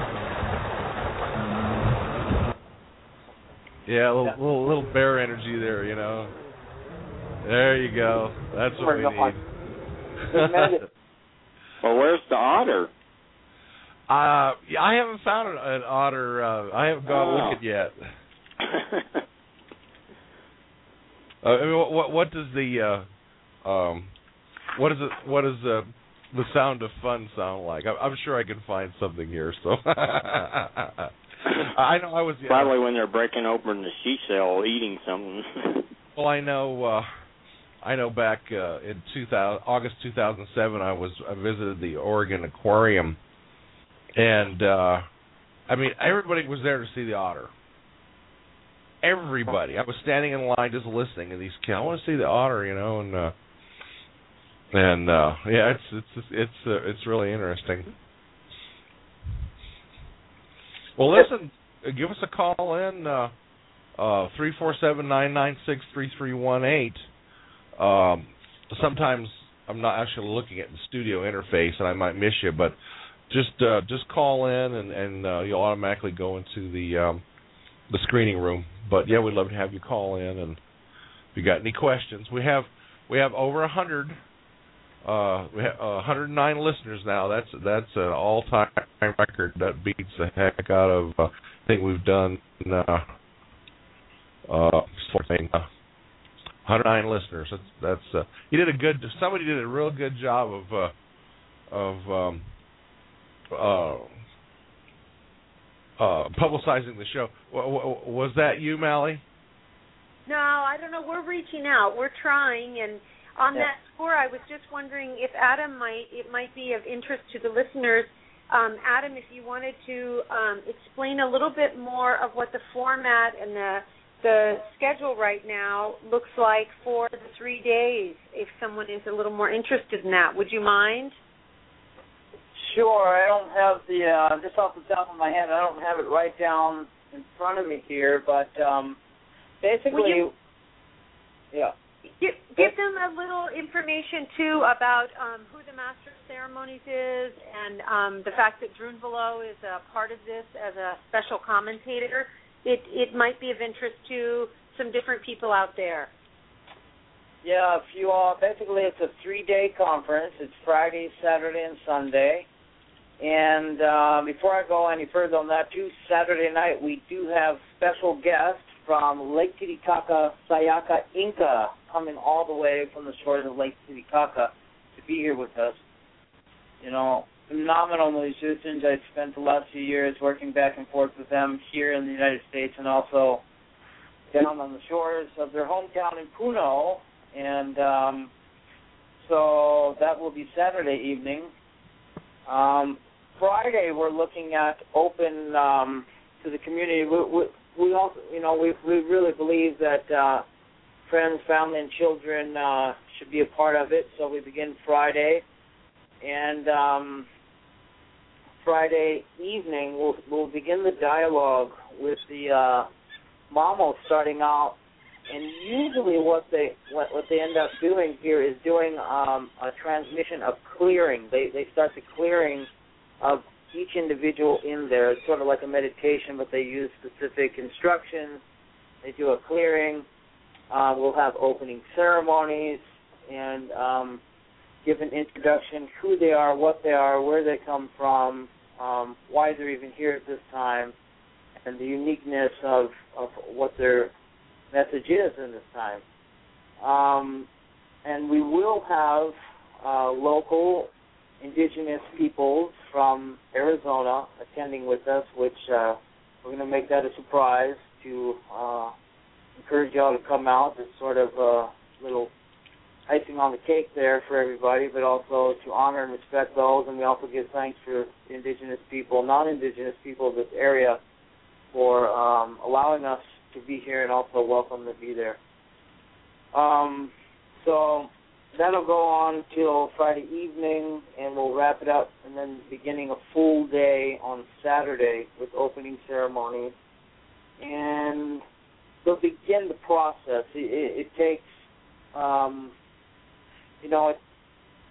Yeah, a little, little little bear energy there, you know. There you go. That's what we need. Well, where's the otter? Uh, yeah, I haven't found an, an otter. Uh, I haven't gone oh. look at yet. uh, I mean, what, what what does the uh, um, what is it? What does the the sound of fun sound like? I, I'm sure I can find something here. So I know I was probably uh, when they're breaking open the she cell, eating something. Well, I know. Uh, I know. Back uh, in two thousand, August two thousand seven, I was I visited the Oregon Aquarium. And, uh, I mean, everybody was there to see the otter. Everybody. I was standing in line just listening, and these kids, I want to see the otter, you know, and, uh, and, uh, yeah, it's, it's, it's, uh, it's really interesting. Well, listen, give us a call in, uh, uh, three four seven, nine nine six, three three one eight. Um, sometimes I'm not actually looking at the studio interface, and I might miss you, but Just uh, just call in, and, and uh, you'll automatically go into the um, the screening room. But yeah, we'd love to have you call in, and if you got any questions, we have we have over a hundred, uh, we have uh, one hundred nine listeners now. That's that's an all time record. That beats the heck out of uh, I think we've done uh, uh, one hundred nine listeners. That's that's uh, you did a good. Somebody did a real good job of uh, of um, Uh, uh, publicizing the show. W- w- was that you, Mally? No, I don't know. We're reaching out. We're trying, and on yeah. that score, I was just wondering if Adam might it might be of interest to the listeners. Um, Adam, if you wanted to um, explain a little bit more of what the format and the the schedule right now looks like for the three days, if someone is a little more interested in that, would you mind? Sure. I don't have the, uh, just off the top of my head, I don't have it right down in front of me here, but um, basically, you, yeah. Give, give them a little information, too, about um, who the Master of Ceremonies is and um, the fact that Drunvalo is a part of this as a special commentator. It, it might be of interest to some different people out there. Yeah, if you all, basically it's a three-day conference. It's Friday, Saturday, and Sunday. And uh, before I go any further on that, too, Saturday night we do have special guests from Lake Titicaca, Sayaka, Inca, coming all the way from the shores of Lake Titicaca to be here with us. You know, phenomenal musicians. I've spent the last few years working back and forth with them here in the United States and also down on the shores of their hometown in Puno. And um, so that will be Saturday evening. Um, Friday, we're looking at open um, to the community. We, we, we also, you know, we we really believe that uh, friends, family, and children uh, should be a part of it. So we begin Friday, and um, Friday evening we'll we'll begin the dialogue with the uh, Mamos starting out. And usually what they what, what they end up doing here is doing um, a transmission of clearing. They they start the clearing of each individual in there. It's sort of like a meditation, but they use specific instructions. They do a clearing. Uh, we'll have opening ceremonies and um, give an introduction, who they are, what they are, where they come from, um, why they're even here at this time, and the uniqueness of, of what they're message is in this time. Um, and we will have uh, local indigenous peoples from Arizona attending with us, which uh, we're going to make that a surprise to uh, encourage y'all to come out. It's sort of a little icing on the cake there for everybody, but also to honor and respect those. And we also give thanks for the indigenous people, non-indigenous people of this area for um, allowing us to be here and also welcome to be there. Um, so that'll go on till Friday evening, and we'll wrap it up, and then beginning a full day on Saturday with opening ceremonies. And they'll begin the process. It, it, it takes, um, you know, it,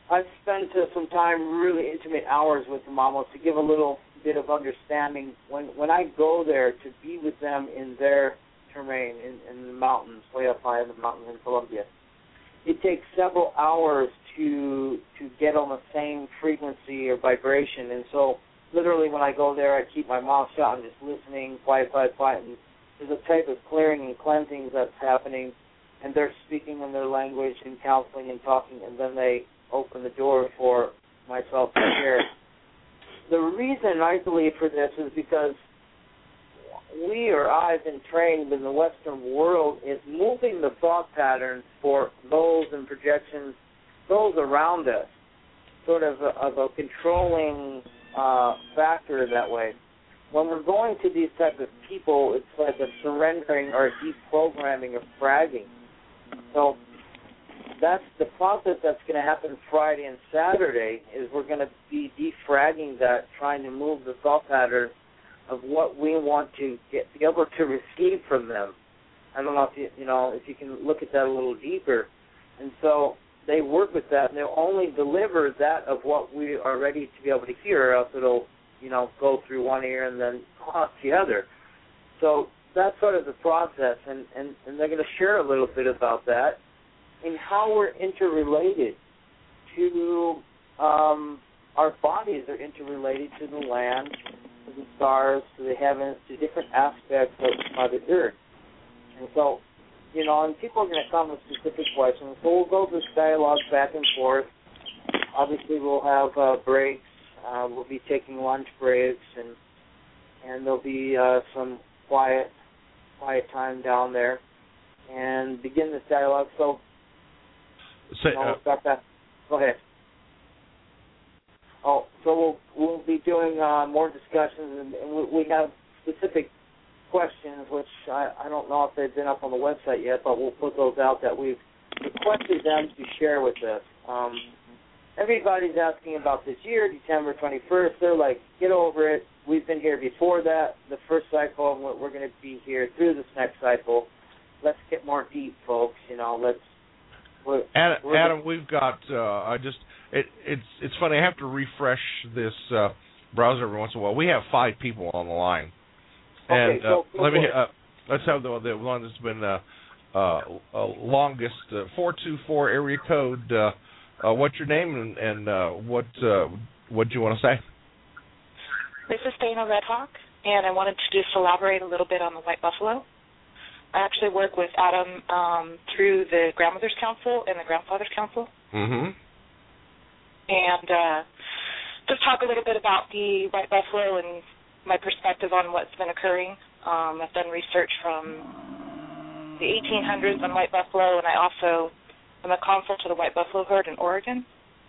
I've spent uh, some time, really intimate hours with them almost, to give a little bit of understanding. When when I go there to be with them in their terrain, in, in the mountains, way up high in the mountains in Colombia, it takes several hours to to get on the same frequency or vibration. And so literally when I go there, I keep my mouth shut. I'm just listening, quiet, quiet, quiet. And there's a type of clearing and cleansing that's happening, and they're speaking in their language and counseling and talking, and then they open the door for myself to share. The reason I believe for this is because we, or I've been trained in the Western world, is moving the thought patterns for goals and projections, those around us, sort of a, of a controlling uh, factor that way. When we're going to these types of people, it's like a surrendering or a deprogramming or fragging. So that's the process that's going to happen Friday and Saturday, is we're going to be defragging that, trying to move the thought pattern of what we want to get, be able to receive from them. I don't know if you, you know, if you can look at that a little deeper. And so they work with that, and they'll only deliver that of what we are ready to be able to hear, or else it'll, you know, go through one ear and then off the other. So that's sort of the process, and, and, and they're going to share a little bit about that and how we're interrelated to um, our bodies are interrelated to the land, to the stars, to the heavens, to different aspects of Mother Earth. And so, you know, and people are going to come with specific questions. So we'll go through this dialogue back and forth. Obviously, we'll have uh, breaks. Uh, we'll be taking lunch breaks, and and there'll be uh, some quiet, quiet time down there, and begin this dialogue. So, Say, you know, uh, we'll start that. Go ahead. Oh, so we'll we'll be doing uh, more discussions, and, and we, we have specific questions, which I, I don't know if they've been up on the website yet, but we'll put those out that we've requested them to share with us. Um, everybody's asking about this year, December twenty-first. They're like, get over it. We've been here before that, the first cycle, and we're, we're going to be here through this next cycle. Let's get more deep, folks. You know, let's. We're, Adam, we're Adam, we've got. Uh, I just. It, it's it's funny. I have to refresh this uh, browser every once in a while. We have five people on the line, and okay, so, uh, let me uh, let's have the the one that's been uh, uh, uh, longest uh, four two four area code. Uh, uh, what's your name and, and uh, what uh, what do you want to say? This is Dana Redhawk, and I wanted to just elaborate a little bit on the White Buffalo. I actually work with Adam um, through the Grandmother's Council and the Grandfather's Council. Mm-hmm. And uh, just talk a little bit about the White Buffalo and my perspective on what's been occurring. Um, I've done research from the eighteen hundreds on White Buffalo, and I also am a consul to the White Buffalo herd in Oregon.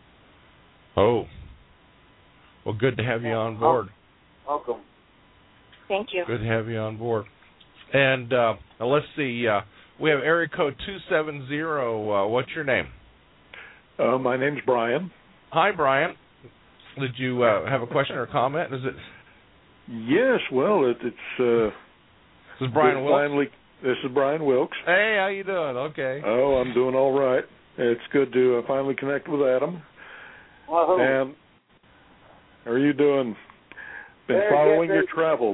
Oh. Well, good to have you on board. Welcome. Thank you. Good to have you on board. And uh, now let's see. Uh, we have area code two seven zero. Uh, what's your name? Uh, my name's Brian. Hi, Brian. Did you uh, have a question or comment? Is it? Yes. Well, it, it's. Uh, this is Brian Wilkes. Finally, this is Brian Wilkes. Hey, how you doing? Okay. Oh, I'm doing all right. It's good to uh, finally connect with Adam. Whoa. And how are you doing? Been Very following good, your very travels.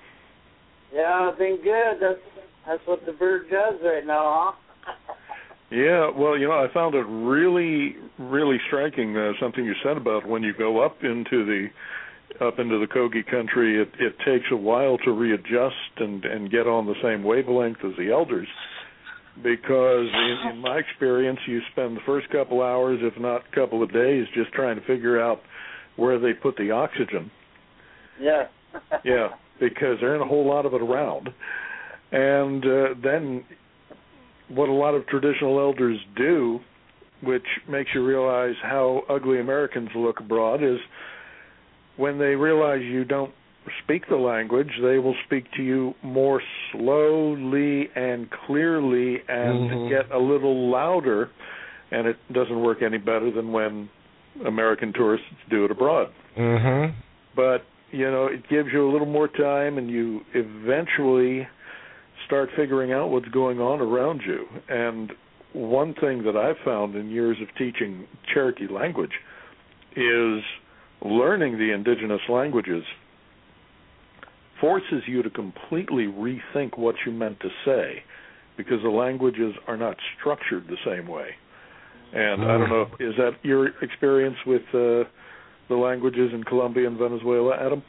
Yeah, I've been good. That's that's what the bird does right now, huh? Yeah, well, you know, I found it really, really striking, uh, something you said about when you go up into the up into the Kogi country, it, it takes a while to readjust and, and get on the same wavelength as the elders, because in, in my experience, you spend the first couple hours, if not a couple of days, just trying to figure out where they put the oxygen. Yeah. Yeah, because there ain't a whole lot of it around. And uh, then what a lot of traditional elders do, which makes you realize how ugly Americans look abroad, is when they realize you don't speak the language, they will speak to you more slowly and clearly and mm-hmm. get a little louder, and it doesn't work any better than when American tourists do it abroad. Mm-hmm. But, you know, it gives you a little more time, and you eventually start figuring out what's going on around you. And one thing that I've found in years of teaching Cherokee language is learning the indigenous languages forces you to completely rethink what you meant to say, because the languages are not structured the same way. And I don't know, is that your experience with uh, the languages in Colombia and Venezuela, Adam?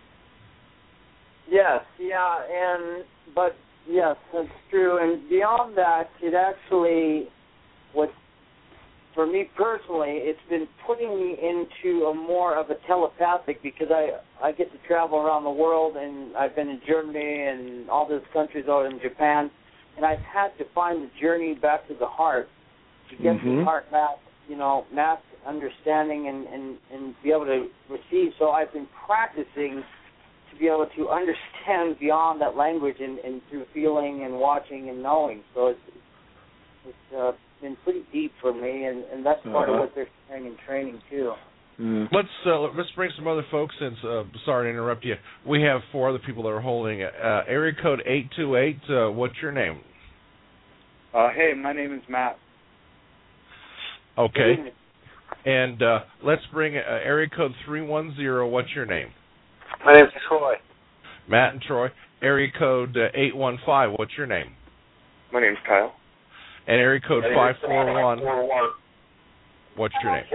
Yes, yeah, and but yes, that's true. And beyond that, it actually, what for me personally, it's been putting me into a more of a telepathic, because I I get to travel around the world, and I've been in Germany and all those countries out in Japan, and I've had to find the journey back to the heart to get mm-hmm. the heart math, you know, math understanding and, and, and be able to receive. So I've been practicing to be able to understand beyond that language and, and through feeling and watching and knowing. So it's it's uh, been pretty deep for me, and, and that's part uh-huh. of what they're saying in training too. Mm. Let's uh, let's bring some other folks in. Uh, sorry to interrupt you. We have four other people that are holding it. Uh, area code eight two eight. Uh, what's your name? Uh, hey, my name is Matt. Okay. And uh, let's bring uh, area code three one zero. What's your name? My name's Troy. Matt and Troy. Area code uh, eight one five. What's your name? My name's Kyle. And area code five four one. What's your name?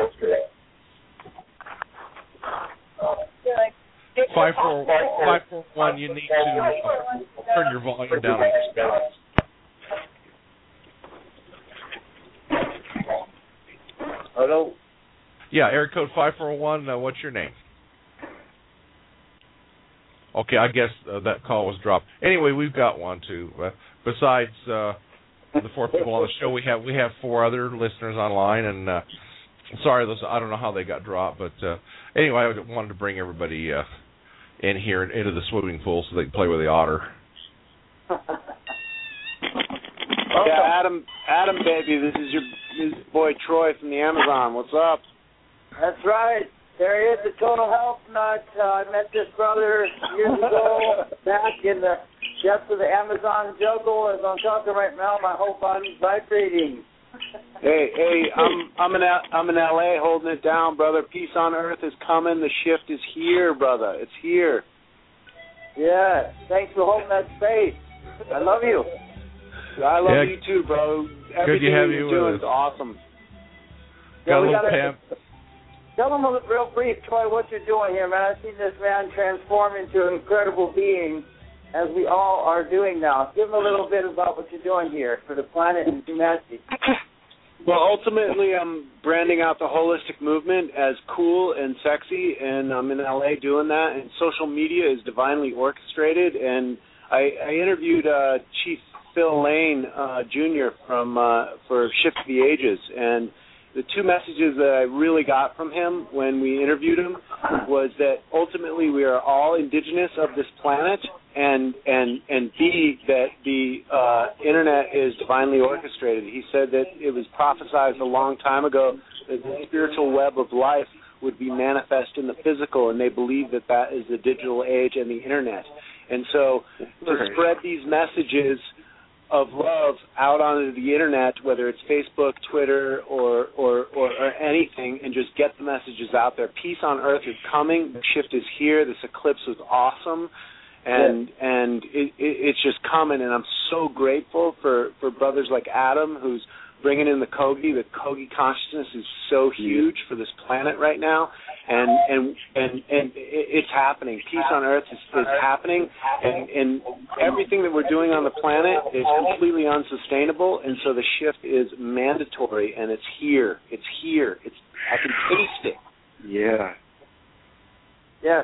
Five four five four one. You need to uh, turn your volume down on your speakers. Hello. Yeah, area code five four one. Uh, what's your name? Okay, I guess uh, that call was dropped. Anyway, we've got one too. Uh, besides uh, the four people on the show, we have we have four other listeners online, and uh, sorry, those I don't know how they got dropped, but uh, anyway, I wanted to bring everybody uh, in here into the swimming pool so they can play with the otter. Yeah, Adam, Adam, baby, this is your, this is your boy Troy from the Amazon. What's up? That's right. There he is, the total health nut. Uh, I met this brother years ago back in the depths of the Amazon jungle. As I'm talking right now, my whole body's vibrating. Hey, hey, I'm I'm in L- I'm in L A holding it down, brother. Peace on Earth is coming. The shift is here, brother. It's here. Yeah. Thanks for holding that space. I love you. I love yeah. you too, bro. Everything Good to have you're you doing with is awesome. Got yeah, a little gotta, Pam. Tell them a real brief, Troy, what you're doing here, man. I've seen this man transform into an incredible being, as we all are doing now. Give them a little bit about what you're doing here for the planet and humanity. Well, ultimately, I'm branding out the holistic movement as cool and sexy, and I'm in L A doing that. And social media is divinely orchestrated. And I, I interviewed uh, Chief Phil Lane uh, Junior from uh, for Shift to the Ages, and the two messages that I really got from him when we interviewed him was that ultimately we are all indigenous of this planet, and and and B, that the uh, internet is divinely orchestrated. He said that it was prophesied a long time ago that the spiritual web of life would be manifest in the physical, and they believe that that is the digital age and the internet. And so to spread these messages of love out onto the internet, whether it's Facebook, Twitter, or, or or or anything, and just get the messages out there. Peace on Earth is coming. The shift is here. This eclipse was awesome, and yeah. and it, it, it's just coming. And I'm so grateful for, for brothers like Adam, who's bringing in the Kogi. The Kogi consciousness is so huge for this planet right now, and and and, and it's happening. Peace on Earth is, is happening, and, and everything that we're doing on the planet is completely unsustainable, and so the shift is mandatory, and it's here. It's here. It's I can taste it. Yeah. Yeah.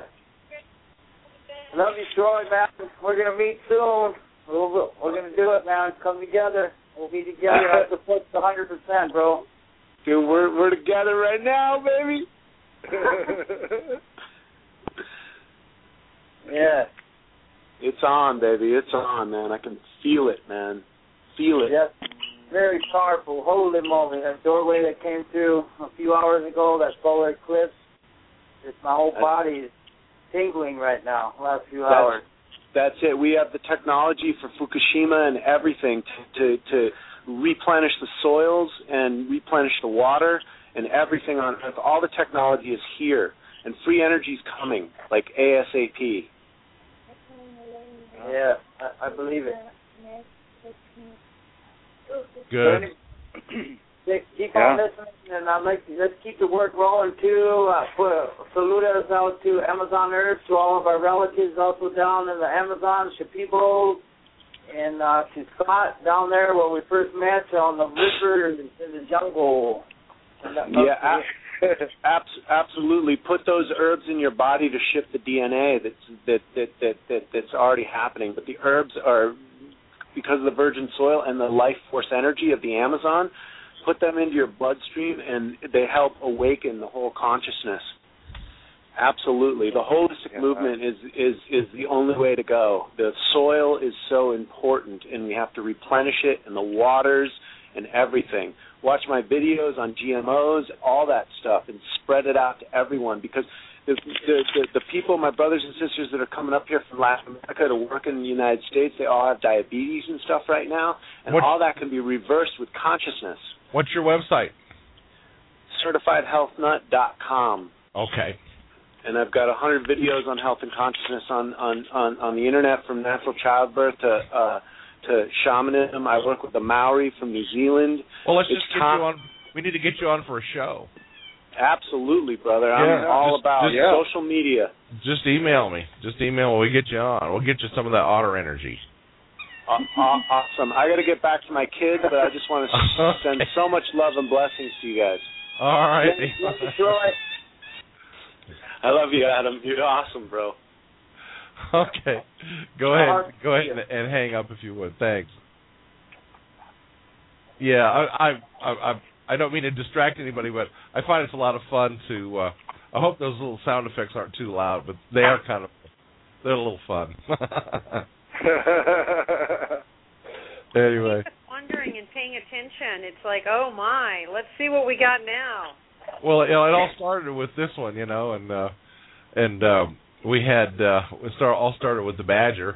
Love you, Troy, man. We're gonna meet soon. We're, we're gonna do it, man. Come together. We'll be together. I support the hundred percent, bro. Dude, we're we're together right now, baby. Yeah. It's on, baby. It's on, man. I can feel it, man. Feel it. Yes. Very powerful. Holy moly. That doorway that came through a few hours ago, that solar eclipse, just my whole body is tingling right now, last few That's, hours. That's it. We have the technology for Fukushima and everything to, to, to replenish the soils and replenish the water and everything on Earth. All the technology is here, and free energy is coming, like ASAP. Yeah, I, I believe it. Good. Keep Yeah. on listening, and I'd like to, let's keep the work rolling too. Uh, put, salute us out to Amazon Earth, to all of our relatives also down in the Amazon, Shipibo, and uh, to Scott down there where we first met on the river in the jungle. Yeah, ab- absolutely. Put those herbs in your body to shift the D N A that's that, that that that that's already happening. But the herbs are, because of the virgin soil and the life force energy of the Amazon, put them into your bloodstream and they help awaken the whole consciousness. Absolutely. The holistic yeah. movement is, is, is the only way to go. The soil is so important, and we have to replenish it, and the waters and everything. Watch my videos on G M Os, all that stuff, and spread it out to everyone, because the, the, the, the people, my brothers and sisters that are coming up here from Latin America to work in the United States, they all have diabetes and stuff right now, and what, all that can be reversed with consciousness. What's your website? certified health nut dot com. Okay. And I've got one hundred videos on health and consciousness on, on, on, on the Internet, from natural childbirth to uh, to shamanism. I work with the Maori from New Zealand. Well, let's it's just get com- you on. We need to get you on for a show. Absolutely, brother. Yeah, I'm all just, about just, yeah. social media. Just email me. Just email. We'll get you on. We'll get you some of that otter energy. Uh, awesome. I got to get back to my kids, but I just want to okay. send so much love and blessings to you guys. All right. I love you, Adam. You're awesome, bro. Okay. Go ahead. Go ahead and, and hang up if you would. Thanks. Yeah, I I I I don't mean to distract anybody, but I find it's a lot of fun to. Uh, I hope those little sound effects aren't too loud, but they are kind of. They're a little fun. Anyway. Wondering and paying attention. It's like, oh my, let's see what we got now. Well, you know, it all started with this one, you know, and uh, and uh, we had uh, we start all started with the Badger,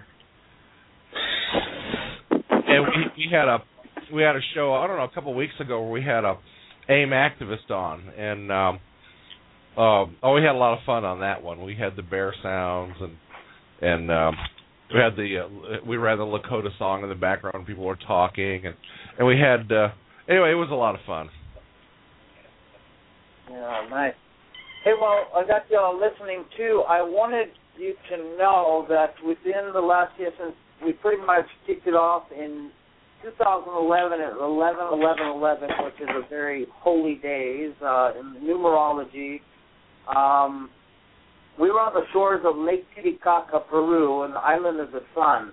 and we, we had a we had a show I don't know a couple of weeks ago where we had a AIM activist on, and um, uh, oh, we had a lot of fun on that one. We had the bear sounds and and um, we had the uh, we ran the Lakota song in the background. People were talking, and and we had uh, anyway, it was a lot of fun. Yeah, nice. Hey, well, I got y'all listening too. I wanted you to know that within the last year, since we pretty much kicked it off in two thousand eleven at eleven eleven eleven, which is a very holy days uh, in numerology, um, we were on the shores of Lake Titicaca, Peru, on the island of the sun.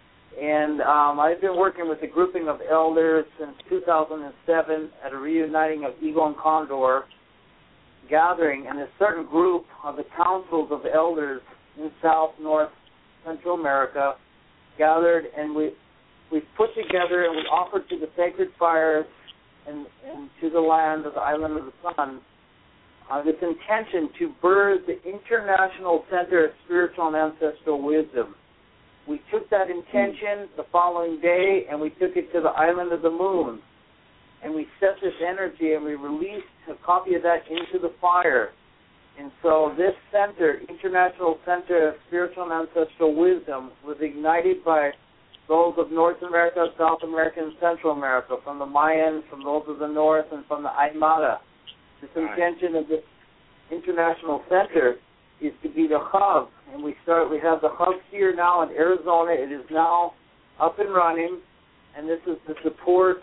And um, I've been working with a grouping of elders since two thousand seven at a reuniting of Eagle and Condor gathering, and a certain group of the councils of elders in South, North, Central America gathered, and we we put together and we offered to the sacred fires and, and to the land of the island of the sun uh, this intention to birth the International Center of Spiritual and Ancestral Wisdom. We took that intention the following day and we took it to the island of the moon. And we set this energy and we released a copy of that into the fire. And so this center, International Center of Spiritual and Ancestral Wisdom, was ignited by those of North America, South America, and Central America, from the Mayans, from those of the North, and from the Aymara. This intention of this International Center is to be the hub. And we start. We have the hub here now in Arizona. It is now up and running. And this is to support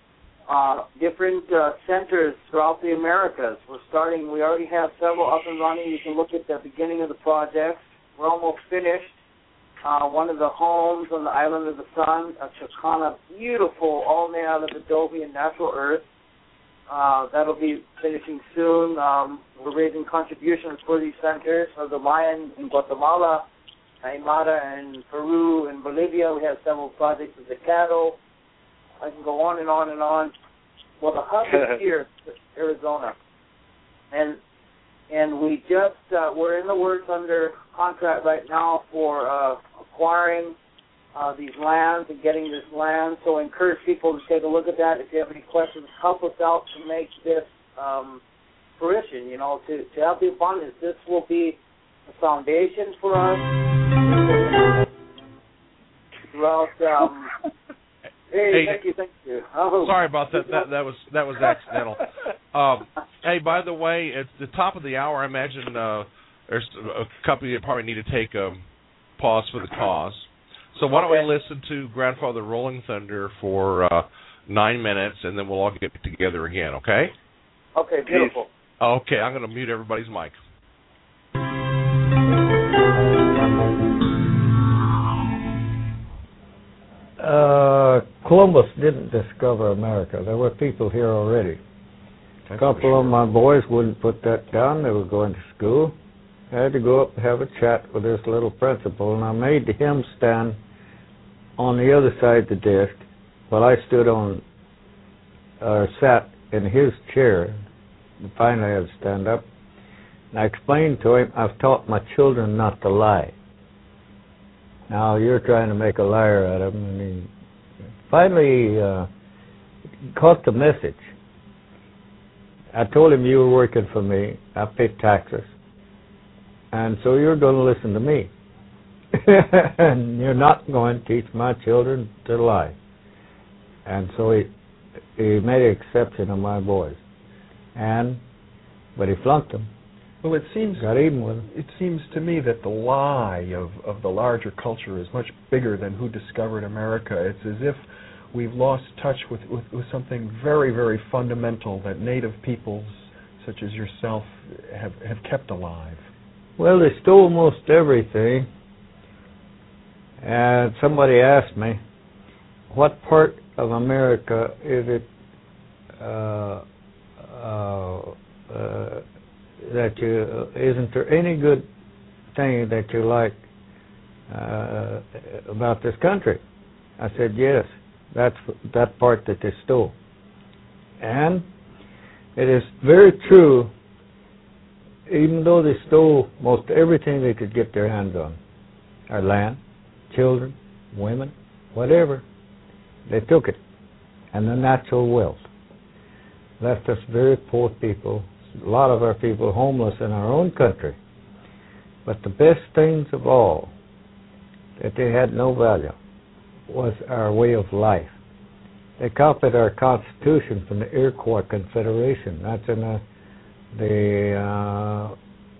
Uh, different uh, centers throughout the Americas. We're starting, we already have several up and running. You can look at the beginning of the project. We're almost finished. Uh, one of the homes on the island of the sun, a Chicana, beautiful, all made out of adobe and natural earth. Uh, that'll be finishing soon. Um, we're raising contributions for these centers. For the Mayan in Guatemala, Aymara in Peru, and Bolivia, we have several projects with the cattle. I can go on and on and on. Well, the hub is here, Arizona, and and we just uh, we're in the works under contract right now for uh, acquiring uh, these lands and getting this land. So I encourage people to take a look at that. If you have any questions, help us out to make this um, fruition, you know, to, to have the abundance. This will be the foundation for us throughout. Um, hey, hey, thank you, thank you. Oh. Sorry about that. That that was that was accidental. Um, hey, by the way, at the top of the hour, I imagine uh, there's a couple that probably need to take a pause for the cause. So why don't Okay. we listen to Grandfather Rolling Thunder for uh, nine minutes, and then we'll all get together again, okay? Okay, beautiful. Okay, I'm going to mute everybody's mic. Uh, Columbus didn't discover America. There were people here already. That's a couple sure. of my boys wouldn't put that down. They were going to school. I had to go up and have a chat with this little principal, and I made him stand on the other side of the desk while I stood on, or sat in his chair. And finally, I had to stand up. And I explained to him, I've taught my children not to lie. Now you're trying to make a liar out of him. And he finally uh, caught the message. I told him, you were working for me. I paid taxes. And so you're going to listen to me. And you're not going to teach my children to lie. And so he he made an exception of my boys. And, but he flunked them. Well, it seems Got even with them. It seems to me that the lie of, of the larger culture is much bigger than who discovered America. It's as if we've lost touch with, with, with something very, very fundamental that native peoples, such as yourself, have, have kept alive. Well, they stole most everything. And somebody asked me, what part of America is it uh, uh, uh, that you, uh, isn't there any good thing that you like uh, about this country? I said, yes, that's that part that they stole. And it is very true, even though they stole most everything they could get their hands on, our land, children, women, whatever, they took it. And the natural wealth left us very poor people, a lot of our people homeless in our own country. But the best things of all, that they had no value, was our way of life. They copied our Constitution from the Iroquois Confederation. That's in the, the uh,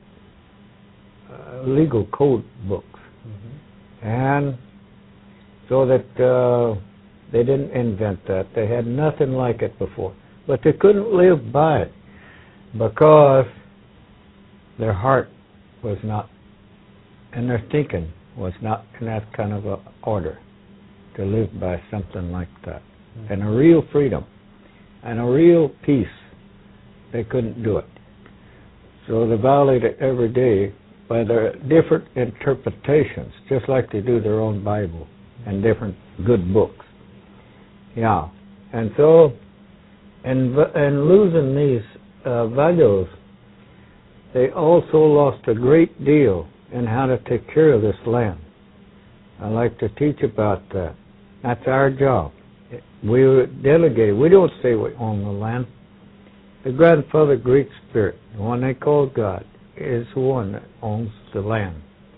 uh, legal code books. Mm-hmm. And so that uh, they didn't invent that. They had nothing like it before. But they couldn't live by it because their heart was not, and their thinking was not in that kind of a order to live by something like that. Mm-hmm. And a real freedom and a real peace, they couldn't do it. So they valued it every day by their different interpretations, just like they do their own Bible and different good books. Yeah. And so, in, in losing these uh, values, they also lost a great deal in how to take care of this land. I like to teach about that. That's our job. We delegate. We don't say we own the land. The grandfather Great Spirit, the one they call God, is the one that owns the land.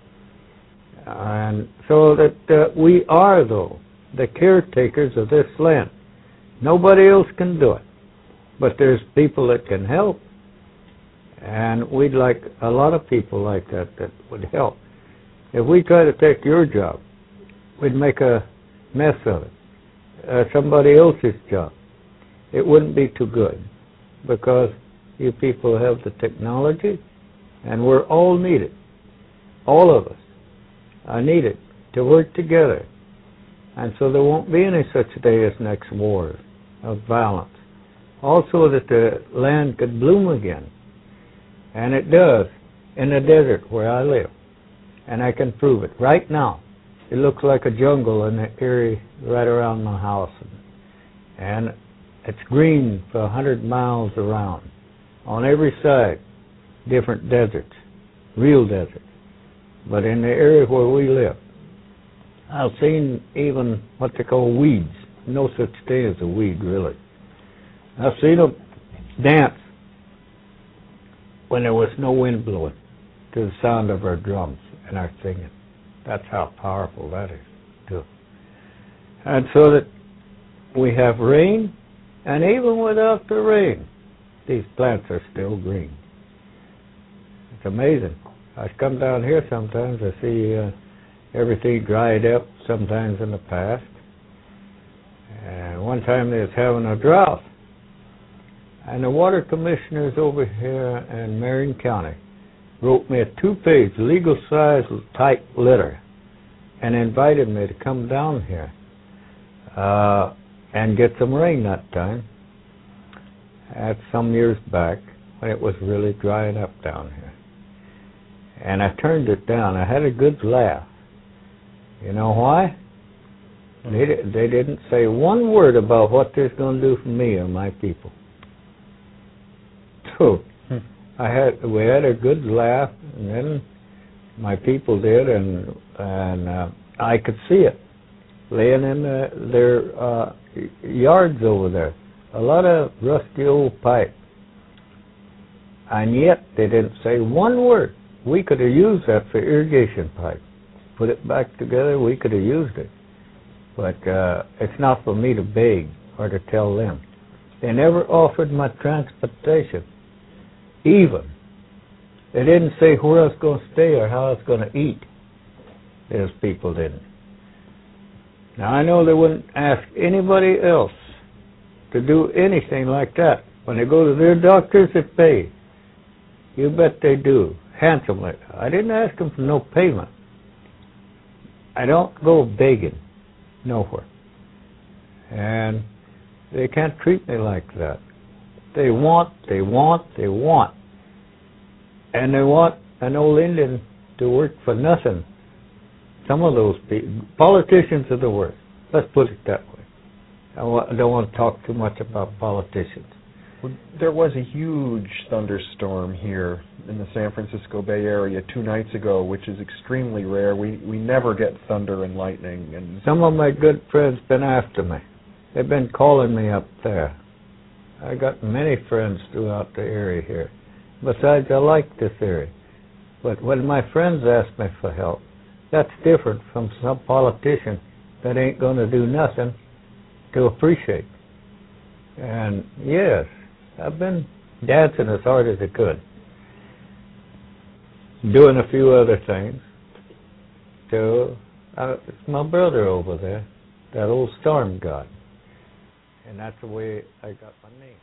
And so that uh, we are, though, the caretakers of this land. Nobody else can do it. But there's people that can help. And we'd like a lot of people like that that would help. If we try to take your job, we'd make a mess of it. Uh, somebody else's job. It wouldn't be too good because you people have the technology and we're all needed. All of us are needed to work together. And so there won't be any such day as next wars of violence. Also that the land could bloom again. And it does in the desert where I live. And I can prove it. Right now, it looks like a jungle in the area right around my house. And it's green for a hundred miles around. On every side, different deserts, real deserts. But in the area where we live, I've seen even what they call weeds. No such thing as a weed, really. I've seen them dance when there was no wind blowing to the sound of our drums and our singing. That's how powerful that is, too. And so that we have rain, and even without the rain, these plants are still green. It's amazing. I come down here sometimes, I see uh, everything dried up sometimes in the past. And one time they was having a drought. And the water commissioners over here in Marion County wrote me a two-page legal-size type letter and invited me to come down here uh, and get some rain that time. That's some years back when it was really drying up down here. And I turned it down. I had a good laugh. You know why? They, they didn't say one word about what they're going to do for me or my people. So I had we had a good laugh, and then my people did, and and uh, I could see it laying in the, their uh, yards over there. A lot of rusty old pipe, and yet they didn't say one word. We could have used that for irrigation pipe. Put it back together. We could have used it, but uh, it's not for me to beg or to tell them. They never offered my transportation. Even. They didn't say where I was going to stay or how I was going to eat. Those people didn't. Now, I know they wouldn't ask anybody else to do anything like that. When they go to their doctors, they pay. You bet they do, handsomely. I didn't ask them for no payment. I don't go begging nowhere. And they can't treat me like that. They want, they want, they want. And they want an old Indian to work for nothing. Some of those people, politicians are the worst. Let's put it that way. I don't want to talk too much about politicians. Well, there was a huge thunderstorm here in the San Francisco Bay Area two nights ago, which is extremely rare. We we never get thunder and lightning. And some of my good friends been after me. They've been calling me up there. I got many friends throughout the area here. Besides, I like this area. But when my friends ask me for help, that's different from some politician that ain't going to do nothing to appreciate. And yes, I've been dancing as hard as I could, doing a few other things. So, uh, it's my brother over there, that old storm god. And that's the way I got my name.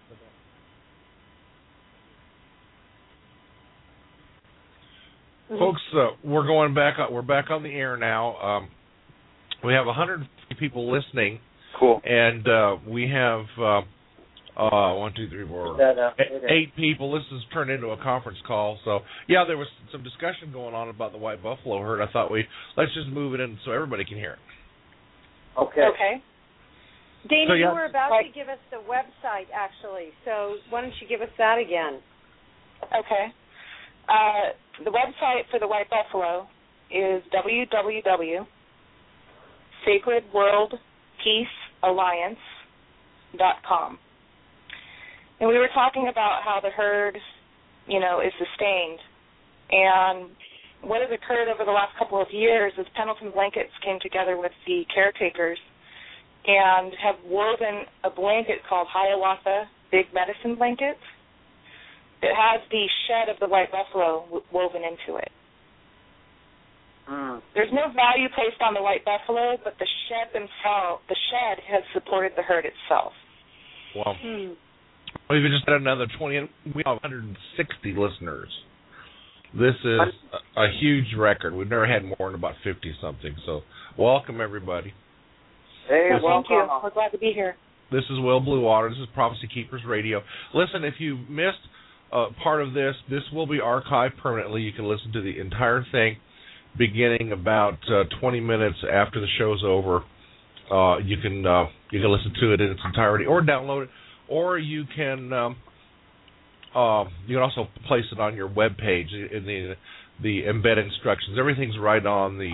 Folks, uh, we're going back. We're back on the air now. Um, we have one hundred fifty people listening. Cool. And uh, we have uh, uh, one, two, three, four, eight, eight people. This has turned into a conference call. So, yeah, there was some discussion going on about the white buffalo herd. I thought we let's just move it in so everybody can hear it. Okay. Okay. Dana, so, yeah. you were about right. to give us the website, actually. So why don't you give us that again? Okay. Uh, the website for the White Buffalo is w w w dot sacred world peace alliance dot com. And we were talking about how the herd, you know, is sustained. And what has occurred over the last couple of years is Pendleton Blankets came together with the caretakers and have woven a blanket called Hiawatha Big Medicine Blanket. It has the shed of the white buffalo w- woven into it. Mm. There's no value placed on the white buffalo, but the shed themselves, the shed has supported the herd itself. Wow. Mm. We've just had another twenty. We have one hundred sixty listeners. This is a, a huge record. We've never had more than about fifty something. So, welcome everybody. Hey, well, welcome. Thank you. We're glad to be here. This is Will Bluewater. This is Prophecy Keepers Radio. Listen, if you missed uh, part of this, this will be archived permanently. You can listen to the entire thing beginning about uh, twenty minutes after the show's over. Uh, you can uh, you can listen to it in its entirety or download it, or you can um, uh, you can also place it on your web page in the the embed instructions. Everything's right on the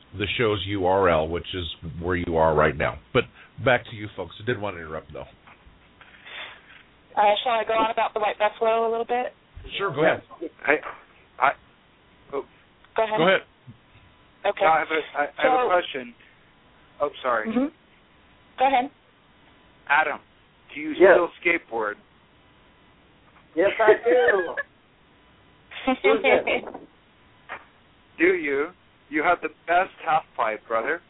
the show's U R L, which is where you are right now. But back to you folks. I didn't want to interrupt, though. Uh, shall I go on about the White Buffalo a little bit? Sure, go ahead. I, I, oh, Go ahead. Go ahead. Okay. no, I have a, I, I so, have a question. Oh, sorry. Mm-hmm. Go ahead. Adam, do you Yes. still skateboard? Yes, I do. Who's it? Do you? You have the best half pipe, brother.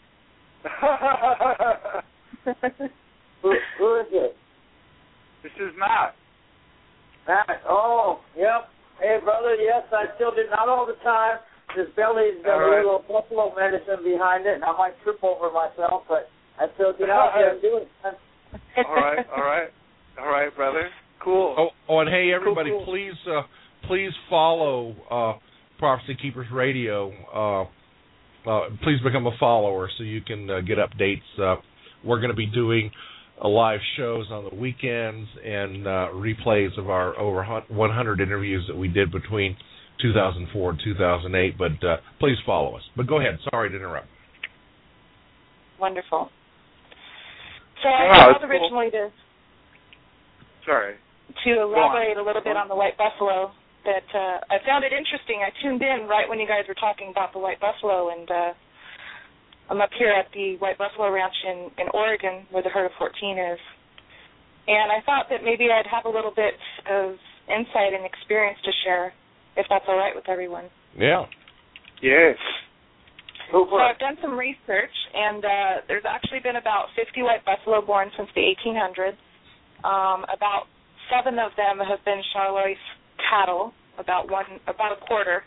who, who is it? This is Matt. Matt. Oh, yep. Hey, brother, yes, I still do. Not all the time. This belly's got All a right. little buffalo medicine behind it, and I might trip over myself, but I still get out there and do it. All right, all right. All right, brother. Cool. Oh, oh, and hey, everybody, Cool, cool. please, uh, please follow uh, Prophecy Keepers Radio. Uh, uh, please become a follower so you can uh, get updates. Uh, we're going to be doing uh, live shows on the weekends and uh, replays of our over one hundred interviews that we did between two thousand four and two thousand eight. But uh, please follow us. But go ahead. Sorry to interrupt. Wonderful. So Oh, I that's thought originally to Sorry. to elaborate a little bit on the White Buffalo, that uh, I found it interesting. I tuned in right when you guys were talking about the White Buffalo, and uh, I'm up here at the White Buffalo Ranch in, in Oregon, where the herd of fourteen is. And I thought that maybe I'd have a little bit of insight and experience to share, if that's all right with everyone. Yeah. Yes. Go So for it. I've done some research, and uh, there's actually been about fifty white buffalo born since the eighteen hundreds. Um, about seven of them have been Charolais cattle, about one, about a quarter,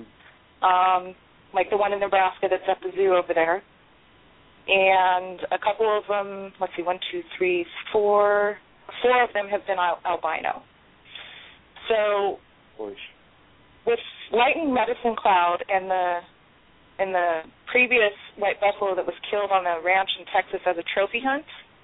um, like the one in Nebraska that's at the zoo over there. And a couple of them, let's see, one, two, three, four, four of them have been al- albino. So with Lightning Medicine Cloud and the and the previous white buffalo that was killed on a ranch in Texas as a trophy hunt,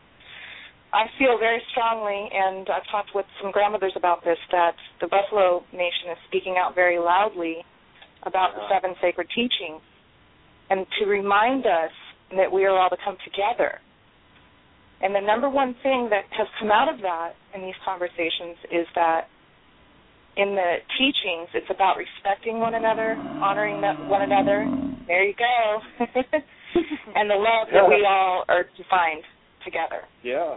I feel very strongly, and I've talked with some grandmothers about this, that the Buffalo Nation is speaking out very loudly about the seven sacred teachings, and to remind us that we are all to come together. And the number one thing that has come out of that in these conversations is that in the teachings, it's about respecting one another, honoring one another. There you go. And the love that we all are to find together. Yeah.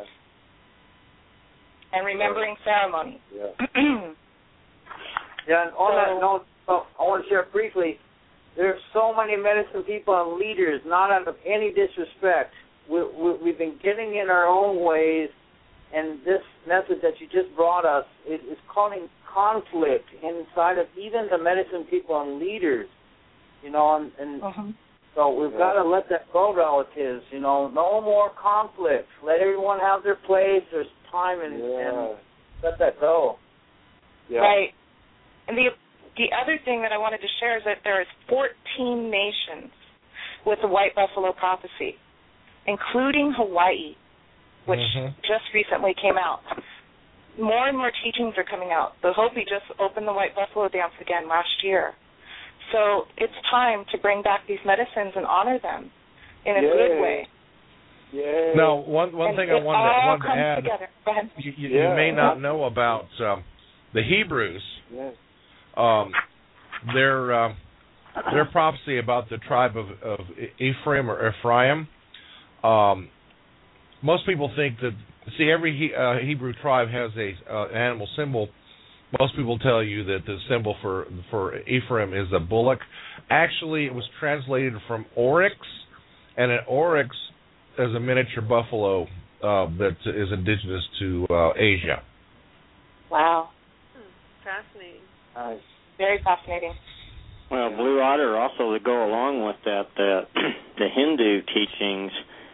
And remembering ceremony. Yeah. Yeah, and on So- that note, so I want to share briefly, there's so many medicine people and leaders, not out of any disrespect. We, we, we've been getting in our own ways, and this message that you just brought us is, is causing conflict inside of even the medicine people and leaders, you know, and, and uh-huh. so we've Yeah. got to let that go, relatives, you know, no more conflict. Let everyone have their place, there's time, and, Yeah. and let that go. Yeah. Right. And the the other thing that I wanted to share is that there is fourteen nations with the White Buffalo prophecy, including Hawaii, which Mhm. just recently came out. More and more teachings are coming out. The Hopi just opened the White Buffalo dance again last year. So it's time to bring back these medicines and honor them in a Yay. good way. Yeah. Now, one one and thing it I wanted, all wanted to comes add, together. Go ahead. you, you, Yeah. you may not know about um, the Hebrews. Yeah. Um, their uh, their prophecy about the tribe of, of Ephraim or Ephraim. Um, most people think that, see, every he, uh, Hebrew tribe has a uh, animal symbol. Most people tell you that the symbol for for Ephraim is a bullock. Actually, it was translated from oryx, and an oryx is a miniature buffalo uh, that is indigenous to uh, Asia. Wow. Fascinating. Nice. Very fascinating. Well, Blue Otter, also to go along with that, the, the Hindu teachings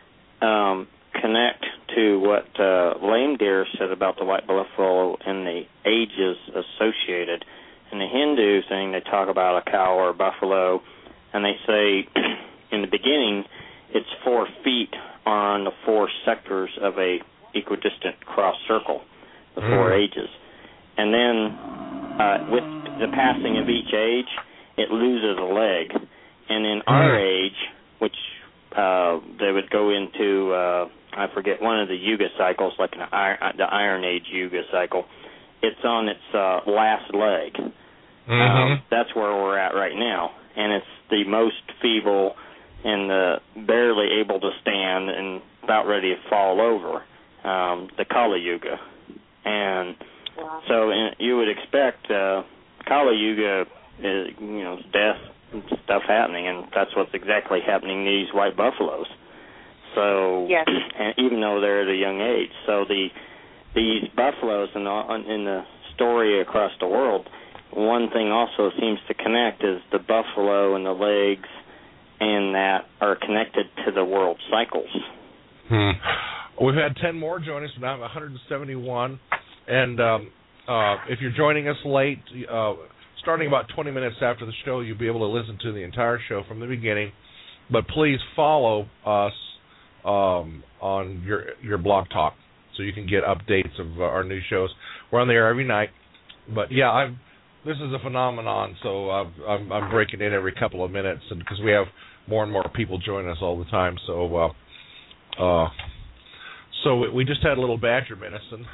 um, connect to what uh, Lame Deer said about the white buffalo and the ages associated. In the Hindu thing, they talk about a cow or a buffalo, and they say in the beginning its four feet are on the four sectors of a equidistant cross circle, the four Mm. ages. And then uh, with the passing of each age, it loses a leg. And in our age, which uh, they would go into, uh, I forget, one of the Yuga cycles, like an iron, the Iron Age Yuga cycle. It's on its uh, last leg. Mm-hmm. Um, that's where we're at right now, and it's the most feeble and uh, barely able to stand and about ready to fall over, um, the Kali Yuga. And wow. so in, you would expect uh, Kali Yuga, is, you know, death and stuff happening, and that's what's exactly happening to these white buffaloes. So, yes. and even though they're at a young age, so the these buffaloes in the, in the story across the world, one thing also seems to connect is the buffalo and the legs, and that are connected to the world cycles. Hmm. We've had ten more join us, now one hundred seventy-one. And um, uh, if you're joining us late, uh, starting about twenty minutes after the show, you'll be able to listen to the entire show from the beginning. But please follow us um, on your your Blog Talk so you can get updates of uh, our new shows. We're on the air every night. But, yeah, I'm, this is a phenomenon, so I've, I'm, I'm breaking in every couple of minutes and because we have more and more people join us all the time. So, uh, uh, so we just had a little badger medicine.